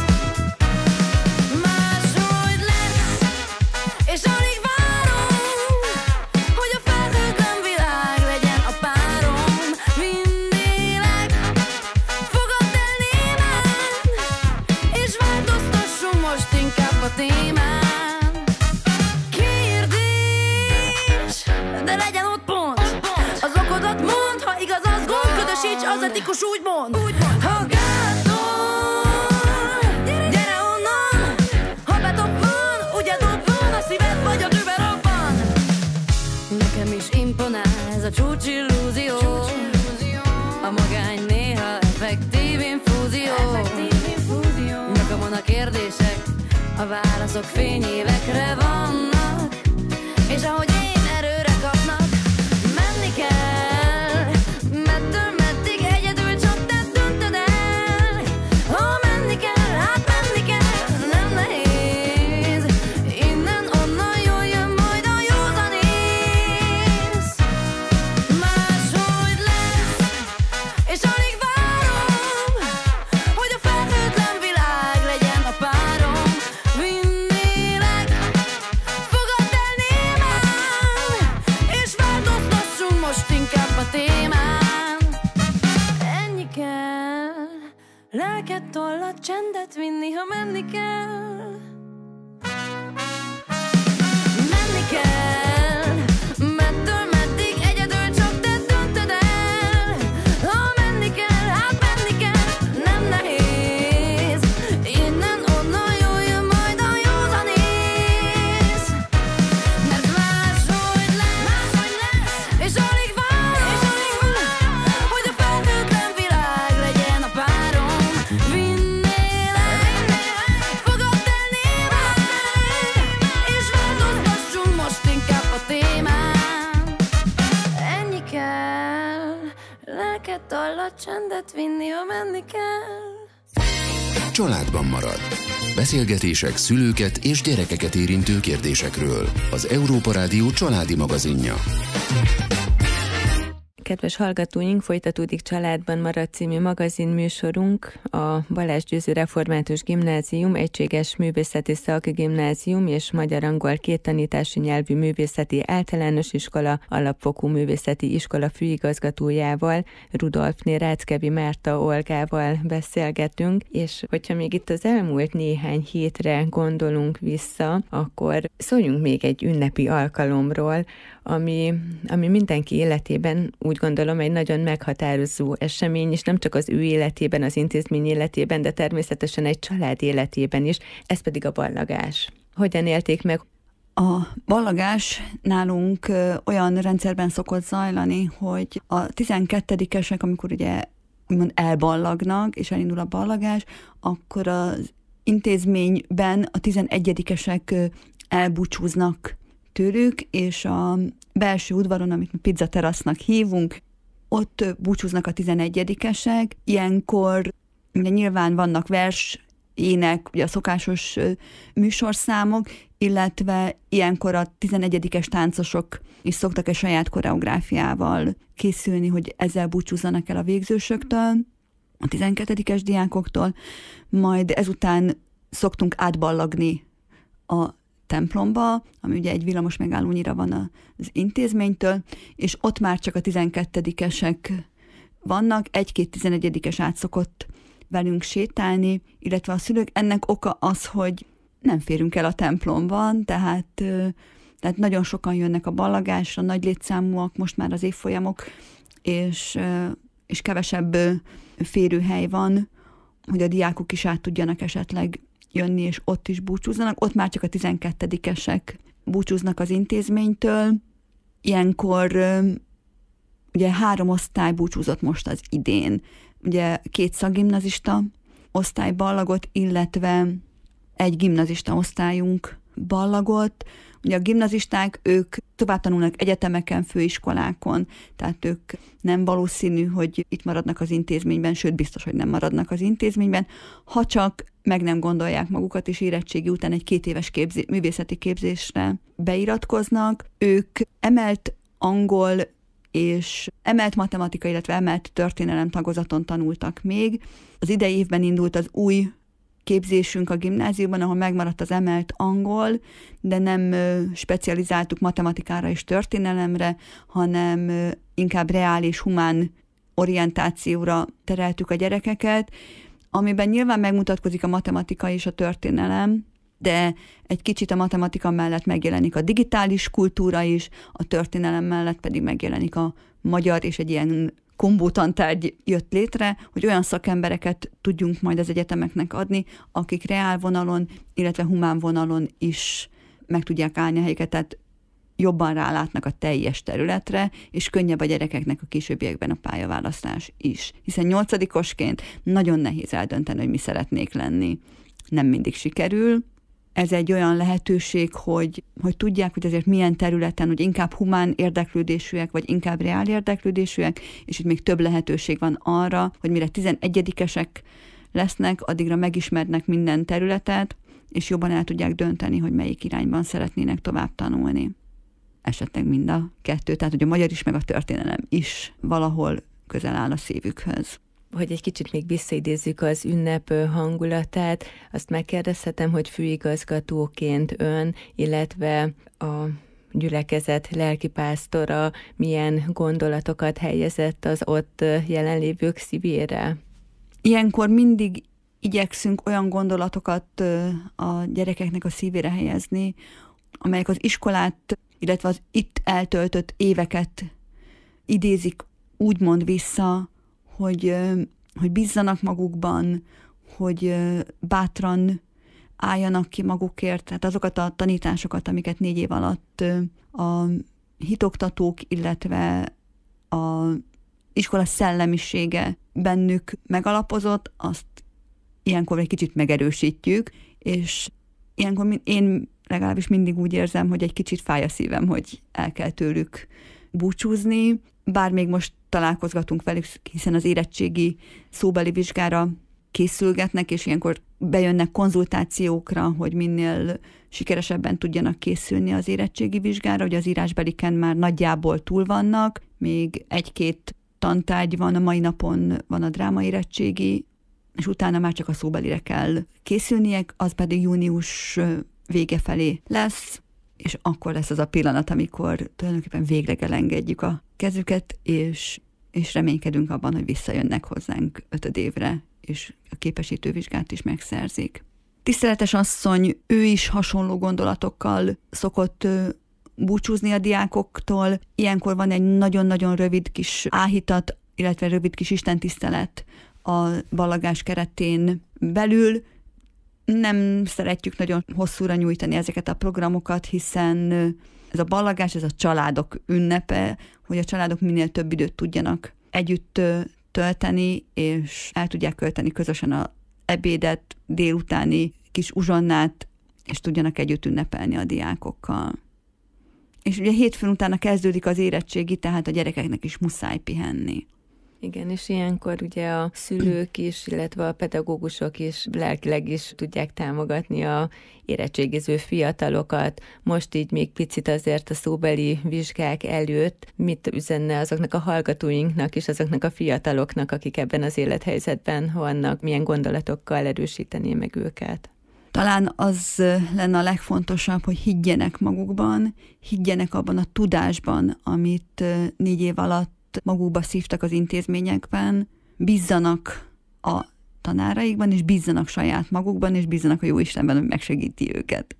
Máshogy lesz, és alig várom, hogy a felhőtlen világ legyen a párom. Vinnélek, fogadd el némán, és változtassunk most inkább a témán. Kérdés, de legyen ott pont. Az okodat mondd, ha igaz az gond, ködösíts, az etikus úgy mond. Ha gátol, gyere onnan. Ha betoppan, ugye dobban, a szíved vagy a dübe robban. Nekem is imponál ez a csúcsillúzió. A magány néha effektív infúzió. Nekem vannak kérdések, a válaszok fényévekre vannak. És ahogy én erőre kapnak, menni kell. Mettől meddig egyedül csak te döntöd el. Ha menni kell, hát menni kell, nem nehéz. Innen, onnan jól jön majd a józanész. Máshogy lesz, és alig várom, hogy a felhőtlen világ legyen a párom. Vinnélek, fogadd el némán, és változtassunk most inkább a témán. Ennyi kell, lelket, tollat, csendet vinni, ha menni kell. Menni kell, mettől meddig egyedül csak te döntöd el. Ha menni kell, hát menni kell, nem nehéz. Innen, onnan jól jön majd a józanész. Mert máshogy lesz, és alig várom, hogy a felhőtlen világ legyen a párom. Vinnélek, fogadd el némán, és változtassunk most inkább a témán. Ennyi kell, lelket, tallat, csendet vinni, ha menni kell. Családban marad. Beszélgetések szülőket és gyerekeket érintő kérdésekről. Az Európa Rádió családi magazinja. Kedves hallgatóink, folytatódik Családban marad című magazinműsorunk. A Balázs Győző Református Gimnázium, Egységes Művészeti Szakgimnázium és magyar-angol két tanítási nyelvű művészeti általános iskola, alapfokú művészeti iskola főigazgatójával, Rudolfné Ráczkevi Márta Olgával beszélgetünk, és hogyha még itt az elmúlt néhány hétre gondolunk vissza, akkor szóljunk még egy ünnepi alkalomról, ami mindenki életében úgy gondolom egy nagyon meghatározó esemény, és nem csak az ő életében, az intézmény életében, de természetesen egy család életében is, ez pedig a ballagás. Hogyan élték meg? A ballagás nálunk olyan rendszerben szokott zajlani, hogy a 12-esek, amikor ugye úgymond elballagnak, és elindul a ballagás, akkor az intézményben a 11-esek elbúcsúznak tőlük, és a belső udvaron, amit mi pizzaterasznak hívunk, ott búcsúznak a 11-esek. Ilyenkor nyilván vannak ének, ugye a szokásos műsorszámok, illetve ilyenkor a 11-es táncosok is szoktak egy saját koreográfiával készülni, hogy ezzel búcsúzzanak el a végzősöktől, a 12-es diákoktól, majd ezután szoktunk átballagni a templomba, ami ugye egy villamos megállónyira van az intézménytől, és ott már csak a 12-esek vannak, egy-két 11-es át szokott velünk sétálni, illetve a szülők. Ennek oka az, hogy nem férünk el a templomban, tehát nagyon sokan jönnek a ballagásra, nagy létszámúak most már az évfolyamok, és kevesebb férőhely van, hogy a diákok is át tudjanak esetleg jönni, és ott is búcsúzzanak. Ott már csak a 12-esek búcsúznak az intézménytől. Ilyenkor ugye 3 osztály búcsúzott most az idén. Ugye 2 szakgimnazista osztály ballagott, illetve egy gimnazista osztályunk ballagott. Ugye a gimnazisták, ők tovább tanulnak egyetemeken, főiskolákon, tehát ők nem valószínű, hogy itt maradnak az intézményben, sőt biztos, hogy nem maradnak az intézményben, ha csak meg nem gondolják magukat, és érettségi után egy 2 éves művészeti képzésre beiratkoznak. Ők emelt angol és emelt matematika, illetve emelt történelem tagozaton tanultak még. Az idei évben indult az új képzésünk a gimnáziumban, ahol megmaradt az emelt angol, de nem specializáltuk matematikára és történelemre, hanem inkább reál és humán orientációra tereltük a gyerekeket, amiben nyilván megmutatkozik a matematika és a történelem, de egy kicsit a matematika mellett megjelenik a digitális kultúra is, a történelem mellett pedig megjelenik a magyar, és egy ilyen kombótantárgy jött létre, hogy olyan szakembereket tudjunk majd az egyetemeknek adni, akik reál vonalon, illetve humán vonalon is meg tudják állni a helyeket, tehát jobban rálátnak a teljes területre, és könnyebb a gyerekeknek a későbbiekben a pályaválasztás is. Hiszen 8-osként nagyon nehéz eldönteni, hogy mi szeretnék lenni. Nem mindig sikerül. Ez egy olyan lehetőség, hogy tudják, hogy azért milyen területen, hogy inkább humán érdeklődésűek, vagy inkább reál érdeklődésűek, és itt még több lehetőség van arra, hogy mire 11-esek lesznek, addigra megismernek minden területet, és jobban el tudják dönteni, hogy melyik irányban szeretnének tovább tanulni. Esetleg mind a kettő, tehát hogy a magyar is, meg a történelem is valahol közel áll a szívükhöz. Hogy egy kicsit még visszaidézzük az ünnep hangulatát, azt megkérdezhetem, hogy főigazgatóként ön, illetve a gyülekezet lelkipásztora milyen gondolatokat helyezett az ott jelenlévők szívére? Ilyenkor mindig igyekszünk olyan gondolatokat a gyerekeknek a szívére helyezni, amelyek az iskolát, illetve az itt eltöltött éveket idézik úgymond vissza, hogy bízzanak magukban, hogy bátran álljanak ki magukért, tehát azokat a tanításokat, amiket 4 év alatt a hitoktatók, illetve az iskola szellemisége bennük megalapozott, azt ilyenkor egy kicsit megerősítjük, és ilyenkor én legalábbis mindig úgy érzem, hogy egy kicsit fáj a szívem, hogy el kell tőlük búcsúzni, bár még most találkozgatunk velük, hiszen az érettségi szóbeli vizsgára készülgetnek, és ilyenkor bejönnek konzultációkra, hogy minél sikeresebben tudjanak készülni az érettségi vizsgára, hogy az írásbeliken már nagyjából túl vannak, még 1-2 tantárgy van, a mai napon van a drámaérettségi, és utána már csak a szóbelire kell készülniek, az pedig június vége felé lesz, és akkor lesz az a pillanat, amikor tulajdonképpen végleg elengedjük a kezüket, és reménykedünk abban, hogy visszajönnek hozzánk 5. évre, és a képesítővizsgát is megszerzik. Tiszteletes asszony, ő is hasonló gondolatokkal szokott búcsúzni a diákoktól. Ilyenkor van egy nagyon-nagyon rövid kis áhítat, illetve rövid kis istentisztelet a ballagás keretén belül. Nem szeretjük nagyon hosszúra nyújtani ezeket a programokat, hiszen ez a ballagás, ez a családok ünnepe, hogy a családok minél több időt tudjanak együtt tölteni, és el tudják költeni közösen az ebédet, délutáni kis uzsonnát, és tudjanak együtt ünnepelni a diákokkal. És ugye hétfőn utána kezdődik az érettségi, tehát a gyerekeknek is muszáj pihenni. Igen, és ilyenkor ugye a szülők is, illetve a pedagógusok is lelkileg is tudják támogatni a érettségiző fiatalokat. Most így még picit azért a szóbeli vizsgák előtt mit üzenne azoknak a hallgatóinknak és azoknak a fiataloknak, akik ebben az élethelyzetben vannak, milyen gondolatokkal erősíteni meg őket? Talán az lenne a legfontosabb, hogy higgyenek magukban, higgyenek abban a tudásban, amit 4 év alatt magukba szívtak az intézményekben, bízzanak a tanáraikban, és bízzanak saját magukban, és bízzanak a Jóistenben, hogy megsegíti őket.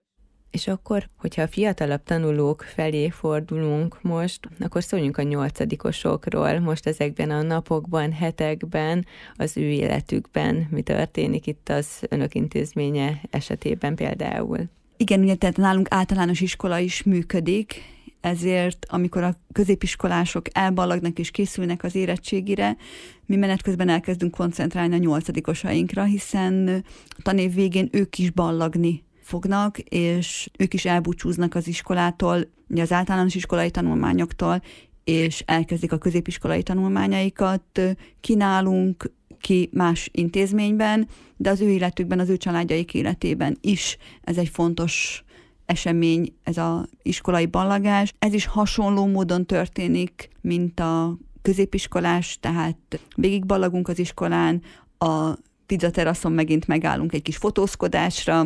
És akkor, hogyha a fiatalabb tanulók felé fordulunk most, akkor szóljunk a 8-osokról. Most ezekben a napokban, hetekben, az ő életükben mi történik itt az önök intézménye esetében például? Igen, ugye tehát nálunk általános iskola is működik, ezért amikor a középiskolások elballagnak és készülnek az érettségire, mi menet közben elkezdünk koncentrálni a 8-osainkra, hiszen a tanév végén ők is ballagni fognak, és ők is elbúcsúznak az iskolától, ugye az általános iskolai tanulmányoktól, és elkezdik a középiskolai tanulmányaikat, kínálunk ki más intézményben, de az ő életükben, az ő családjaik életében is ez egy fontos esemény, ez az iskolai ballagás. Ez is hasonló módon történik, mint a középiskolás, tehát végigballagunk az iskolán, a pizzateraszon megint megállunk egy kis fotózkodásra,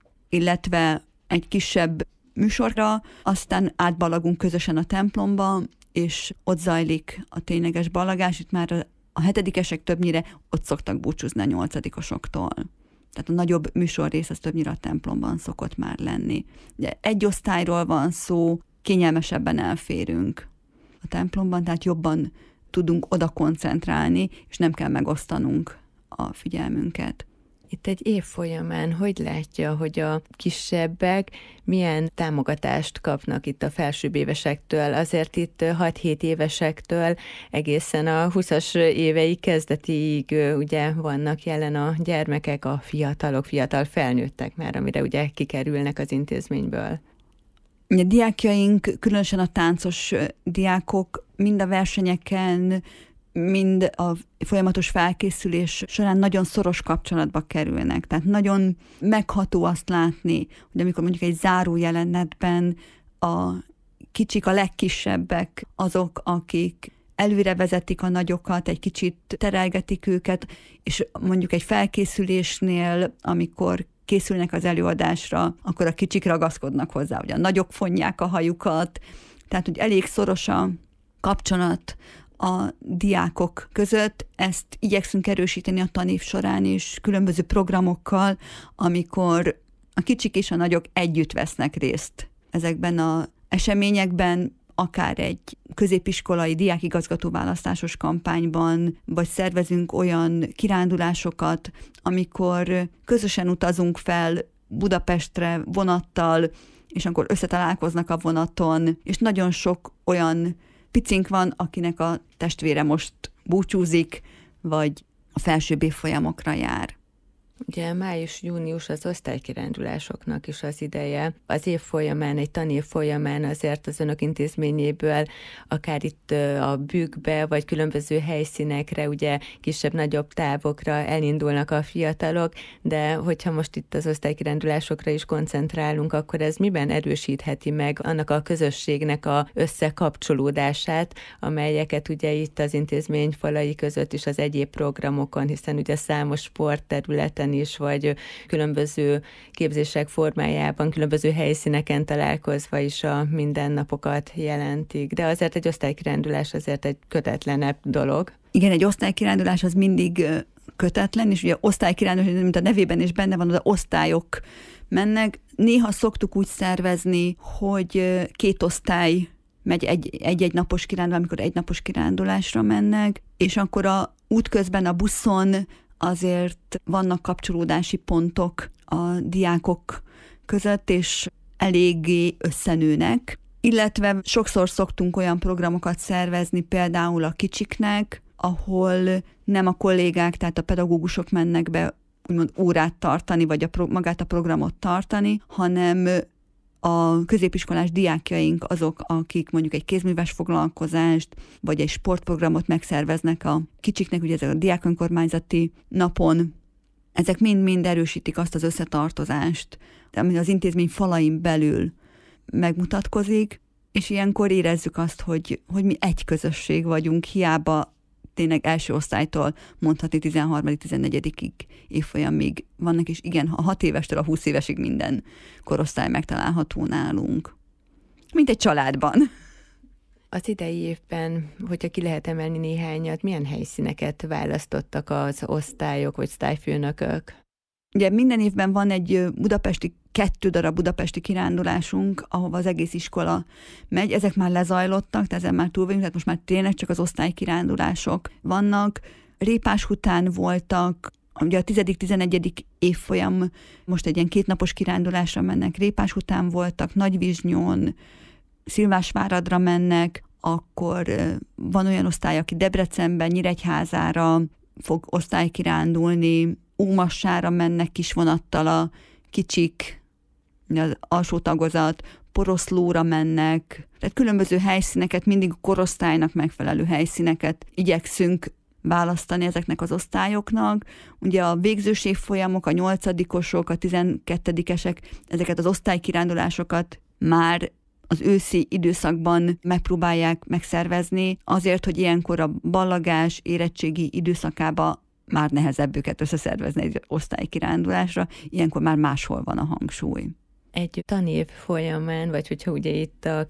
illetve egy kisebb műsorra, aztán átballagunk közösen a templomba, és ott zajlik a tényleges ballagás. Itt már a 7-esek többnyire ott szoktak búcsúzni a 8-osoktól. Tehát a nagyobb műsorrész az többnyire a templomban szokott már lenni. Ugye egy osztályról van szó, kényelmesebben elférünk a templomban, tehát jobban tudunk oda koncentrálni, és nem kell megosztanunk a figyelmünket. Itt egy év folyamán hogy látja, hogy a kisebbek milyen támogatást kapnak itt a felsőbb évesektől? Azért itt 6-7 évesektől egészen a 20-as éveik kezdetig ugye vannak jelen a gyermekek, a fiatalok, fiatal felnőttek már, amire ugye kikerülnek az intézményből. A diákjaink, különösen a táncos diákok mind a versenyeken, mind a folyamatos felkészülés során nagyon szoros kapcsolatba kerülnek. Tehát nagyon megható azt látni, hogy amikor mondjuk egy záró jelenetben a kicsik, a legkisebbek azok, akik előre vezetik a nagyokat, egy kicsit terelgetik őket, és mondjuk egy felkészülésnél, amikor készülnek az előadásra, akkor a kicsik ragaszkodnak hozzá, hogy a nagyok fonják a hajukat, tehát hogy elég szoros a kapcsolat a diákok között. Ezt igyekszünk erősíteni a tanév során is, különböző programokkal, amikor a kicsik és a nagyok együtt vesznek részt ezekben az eseményekben, akár egy középiskolai diákigazgatóválasztásos kampányban, vagy szervezünk olyan kirándulásokat, amikor közösen utazunk fel Budapestre vonattal, és akkor összetalálkoznak a vonaton, és nagyon sok olyan picink van, akinek a testvére most búcsúzik, vagy a felsőbb évfolyamokra jár. Ugye május-június az osztálykirándulásoknak is az ideje. Az év folyamán, egy tanév folyamán azért az önök intézményéből, akár itt a Bükkbe, vagy különböző helyszínekre, ugye kisebb-nagyobb távokra elindulnak a fiatalok, de hogyha most itt az osztálykirándulásokra is koncentrálunk, akkor ez miben erősítheti meg annak a közösségnek a összekapcsolódását, amelyeket ugye itt az intézmény falai között is az egyéb programokon, hiszen ugye számos sportterületen is, vagy különböző képzések formájában, különböző helyszíneken találkozva is a mindennapokat jelentik. De azért egy osztálykirándulás azért egy kötetlenebb dolog. Igen, egy osztálykirándulás az mindig kötetlen, és ugye osztálykirándulás, mint a nevében is benne van, oda osztályok mennek. Néha szoktuk úgy szervezni, hogy 2 osztály megy egy napos kirándulás, amikor egy napos kirándulásra mennek, és akkor a útközben a buszon azért vannak kapcsolódási pontok a diákok között, és eléggé összenőnek, illetve sokszor szoktunk olyan programokat szervezni, például a kicsiknek, ahol nem a kollégák, tehát a pedagógusok mennek be úgymond órát tartani, vagy magát a programot tartani, hanem A középiskolás diákjaink azok, akik mondjuk egy kézműves foglalkozást, vagy egy sportprogramot megszerveznek a kicsiknek, ugye ezek a diákönkormányzati napon. Ezek mind-mind erősítik azt az összetartozást, ami az intézmény falain belül megmutatkozik, és ilyenkor érezzük azt, hogy mi egy közösség vagyunk, hiába tényleg első osztálytól mondhatni 13.-14. évfolyamig vannak, és igen, a 6 évestől a 20 évesig minden korosztály megtalálható nálunk. Mint egy családban. Az idei évben, hogyha ki lehet emelni néhányat, milyen helyszíneket választottak az osztályok vagy osztályfőnökök? Ugye minden évben van egy 2 darab budapesti kirándulásunk, ahova az egész iskola megy. Ezek már lezajlottak, tehát ezen már túl vagyunk, tehát most már tényleg csak az osztálykirándulások vannak. Répáshután voltak, ugye a 10.-11. évfolyam most egy ilyen 2 napos kirándulásra mennek. Répáshután voltak, Nagyvizsnyon, Szilvásváradra mennek, akkor van olyan osztály, aki Debrecenben, Nyíregyházára fog osztálykirándulni, Ómassára mennek kisvonattal a kicsik, az alsó tagozat, Poroszlóra mennek, tehát különböző helyszíneket, mindig a korosztálynak megfelelő helyszíneket igyekszünk választani ezeknek az osztályoknak. Ugye a végzős évfolyamok, a 8-osok, a 12-esek, ezeket az osztálykirándulásokat már az őszi időszakban megpróbálják megszervezni, azért, hogy ilyenkor a ballagás, érettségi időszakába már nehezebb őket összeszervezni egy osztálykirándulásra, ilyenkor már máshol van a hangsúly. Egy tanév folyamán, vagy hogyha ugye itt a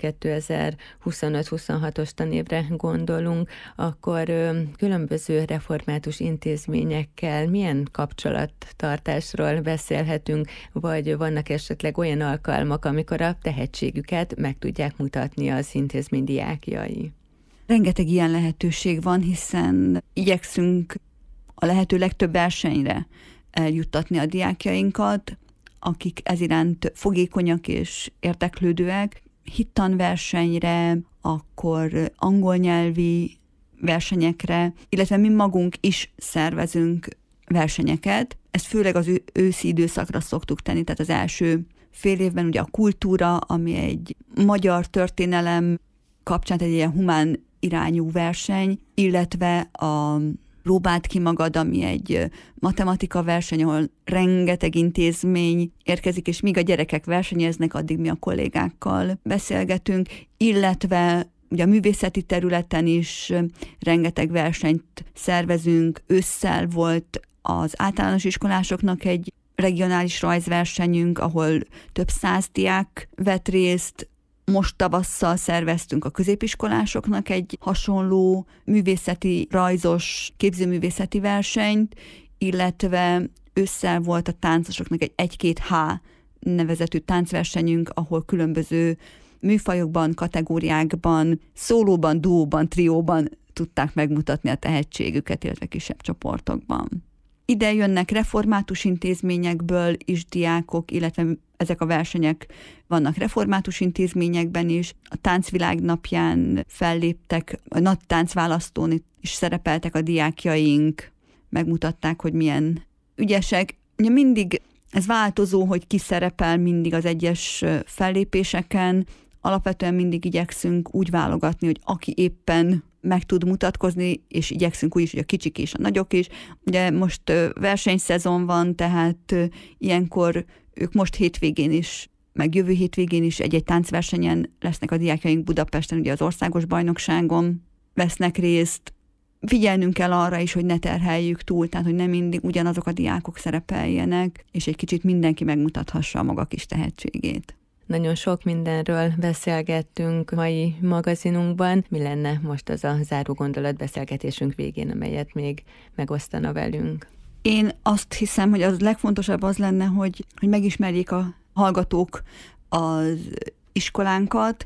2025-26-os tanévre gondolunk, akkor különböző református intézményekkel milyen kapcsolattartásról beszélhetünk, vagy vannak esetleg olyan alkalmak, amikor a tehetségüket meg tudják mutatni az intézmény diákjai? Rengeteg ilyen lehetőség van, hiszen igyekszünk a lehető legtöbb versenyre eljuttatni a diákjainkat, akik eziránt fogékonyak és érdeklődőek, hittanversenyre, akkor angol nyelvi versenyekre, illetve mi magunk is szervezünk versenyeket. Ezt főleg az őszi időszakra szoktuk tenni, tehát az első fél évben ugye a kultúra, ami egy magyar történelem kapcsán egy ilyen humán irányú verseny, illetve a Próbáld ki magad, ami egy matematika verseny, ahol rengeteg intézmény érkezik, és míg a gyerekek versenyeznek, addig mi a kollégákkal beszélgetünk, illetve ugye a művészeti területen is rengeteg versenyt szervezünk. Ősszel volt az általános iskolásoknak egy regionális rajzversenyünk, ahol több 100 diák vett részt. Most tavasszal szerveztünk a középiskolásoknak egy hasonló művészeti, rajzos, képzőművészeti versenyt, illetve ősszel volt a táncosoknak egy 1-2H nevezetű táncversenyünk, ahol különböző műfajokban, kategóriákban, szólóban, duóban, trióban tudták megmutatni a tehetségüket, illetve kisebb csoportokban. Ide jönnek református intézményekből is diákok, illetve ezek a versenyek vannak református intézményekben is. A Táncvilág napján felléptek, a nagy táncválasztón is szerepeltek a diákjaink, megmutatták, hogy milyen ügyesek. Ugye mindig ez változó, hogy ki szerepel mindig az egyes fellépéseken. Alapvetően mindig igyekszünk úgy válogatni, hogy aki éppen meg tud mutatkozni, és igyekszünk úgy is, hogy a kicsik és a nagyok is. Ugye most versenyszezon van, tehát ilyenkor ők most hétvégén is, meg jövő hétvégén is egy táncversenyen lesznek a diákjaink Budapesten, ugye az országos bajnokságon vesznek részt. Figyelnünk kell arra is, hogy ne terheljük túl, tehát hogy nem mindig ugyanazok a diákok szerepeljenek, és egy kicsit mindenki megmutathassa a maga kis tehetségét. Nagyon sok mindenről beszélgettünk mai magazinunkban. Mi lenne most az a záró gondolatbeszélgetésünk végén, amelyet még megosztana velünk? Én azt hiszem, hogy az legfontosabb az lenne, hogy megismerjék a hallgatók az iskolánkat,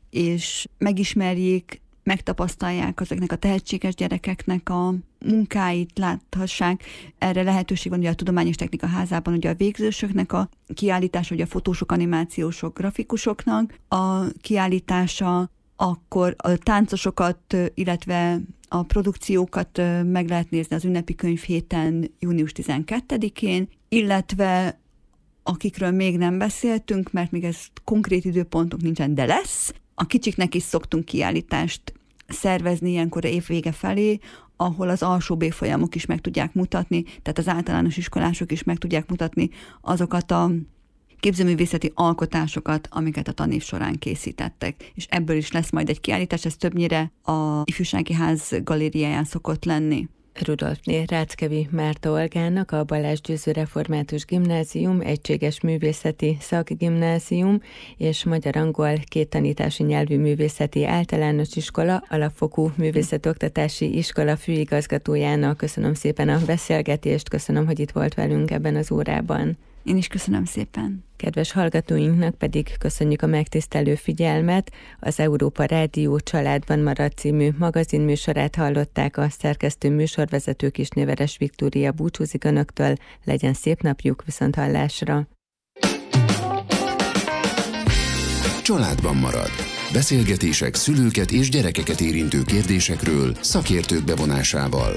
és megismerjék, megtapasztalják ezeknek a tehetséges gyerekeknek a munkáit, láthassák. Erre lehetőség van ugye a Tudományos Technika Házában, ugye a végzősöknek a kiállítása, ugye a fotósok, animációsok, grafikusoknak a kiállítása, akkor a táncosokat, illetve a produkciókat meg lehet nézni az ünnepi könyvhéten június 12-én, illetve akikről még nem beszéltünk, mert még ez konkrét időpontunk nincsen, de lesz. A kicsiknek is szoktunk kiállítást szervezni ilyenkor évvége felé, ahol az alsóbb évfolyamok is meg tudják mutatni, tehát az általános iskolások is meg tudják mutatni azokat a képzőművészeti alkotásokat, amiket a tanév során készítettek. És ebből is lesz majd egy kiállítás, ez többnyire a Ifjúsági Ház galériáján szokott lenni. Rudolfné Ráckevi Márta Olgának, a Balázs Győző Református Gimnázium, Egységes Művészeti Szakgimnázium és magyar-angol két tanítási nyelvű művészeti általános iskola, alapfokú művészetoktatási iskola főigazgatójának köszönöm szépen a beszélgetést, köszönöm, hogy itt volt velünk ebben az órában. Én is köszönöm szépen. Kedves hallgatóinknak pedig köszönjük a megtisztelő figyelmet. Az Európa Rádió Családban marad című magazinműsorát hallották, a szerkesztő műsorvezető Kisnéveres Viktória búcsúzik önöktől. Legyen szép napjuk, viszonthallásra. Családban marad. Beszélgetések szülőket és gyerekeket érintő kérdésekről szakértők bevonásával.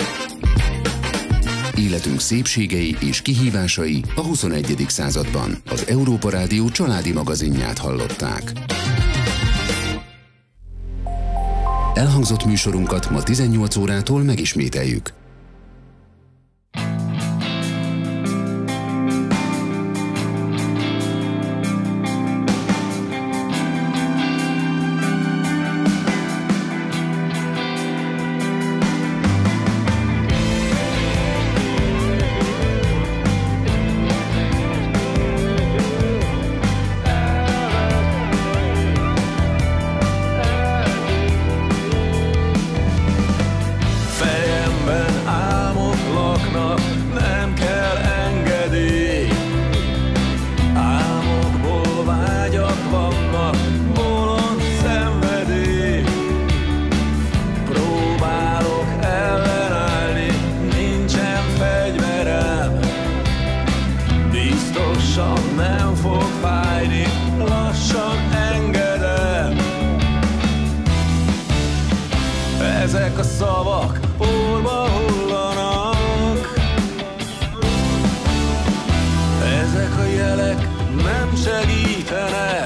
Életünk szépségei és kihívásai a 21. században. Az Európa Rádió családi magazinját hallották. Elhangzott műsorunkat ma 18 órától megismételjük. Ezek a szavak porba hullanak, ezek a jelek nem segítenek.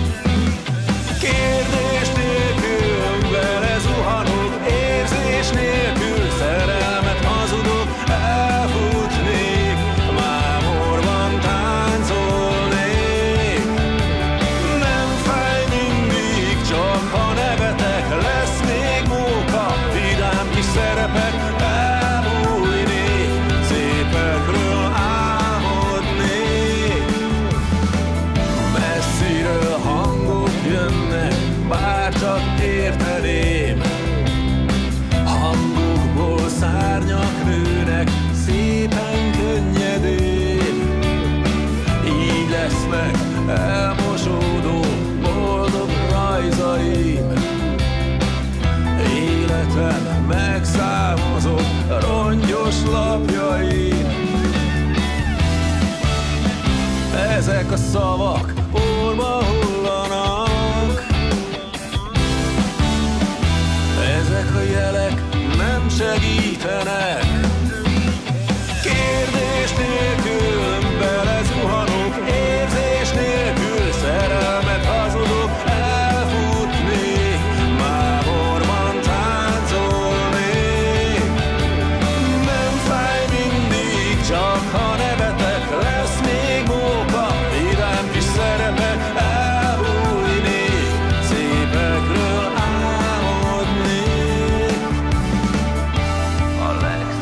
Kérdés nélkül belezuhanok, érzés nélkül szerelmet hazudok, elfutnék, mámorban táncolnék. Nem fáj mindig, csak ha nevetek, lesz még móka, vidám kis szerepek, elbújnék, szépekről álmodnék. Messziről hangok jönnek, bárcsak érteném, hangokból szárnyak nőnek, szépen könnyedén. Így lesznek elmosódó, boldog rajzaim, életem megszámozott rongyos lapjaim. Ezek a szavak porba hullanak, ezek a jelek nem segítenek. Kérdés nélkül belezuhanok, érzés nélkül szerelmet hazudok, elfutnék, mámorban táncolnék. Nem fáj mindig, csak ha nevetek, lesz még móka, vidám kis szerepek, elbújnék, szépekről álmodnék. A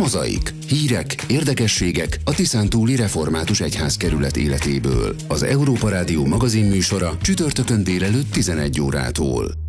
Mozaik. Hírek, érdekességek a Tiszántúli Református Egyházkerület életéből. Az Európa Rádió magazinműsora csütörtökön délelőtt 11 órától.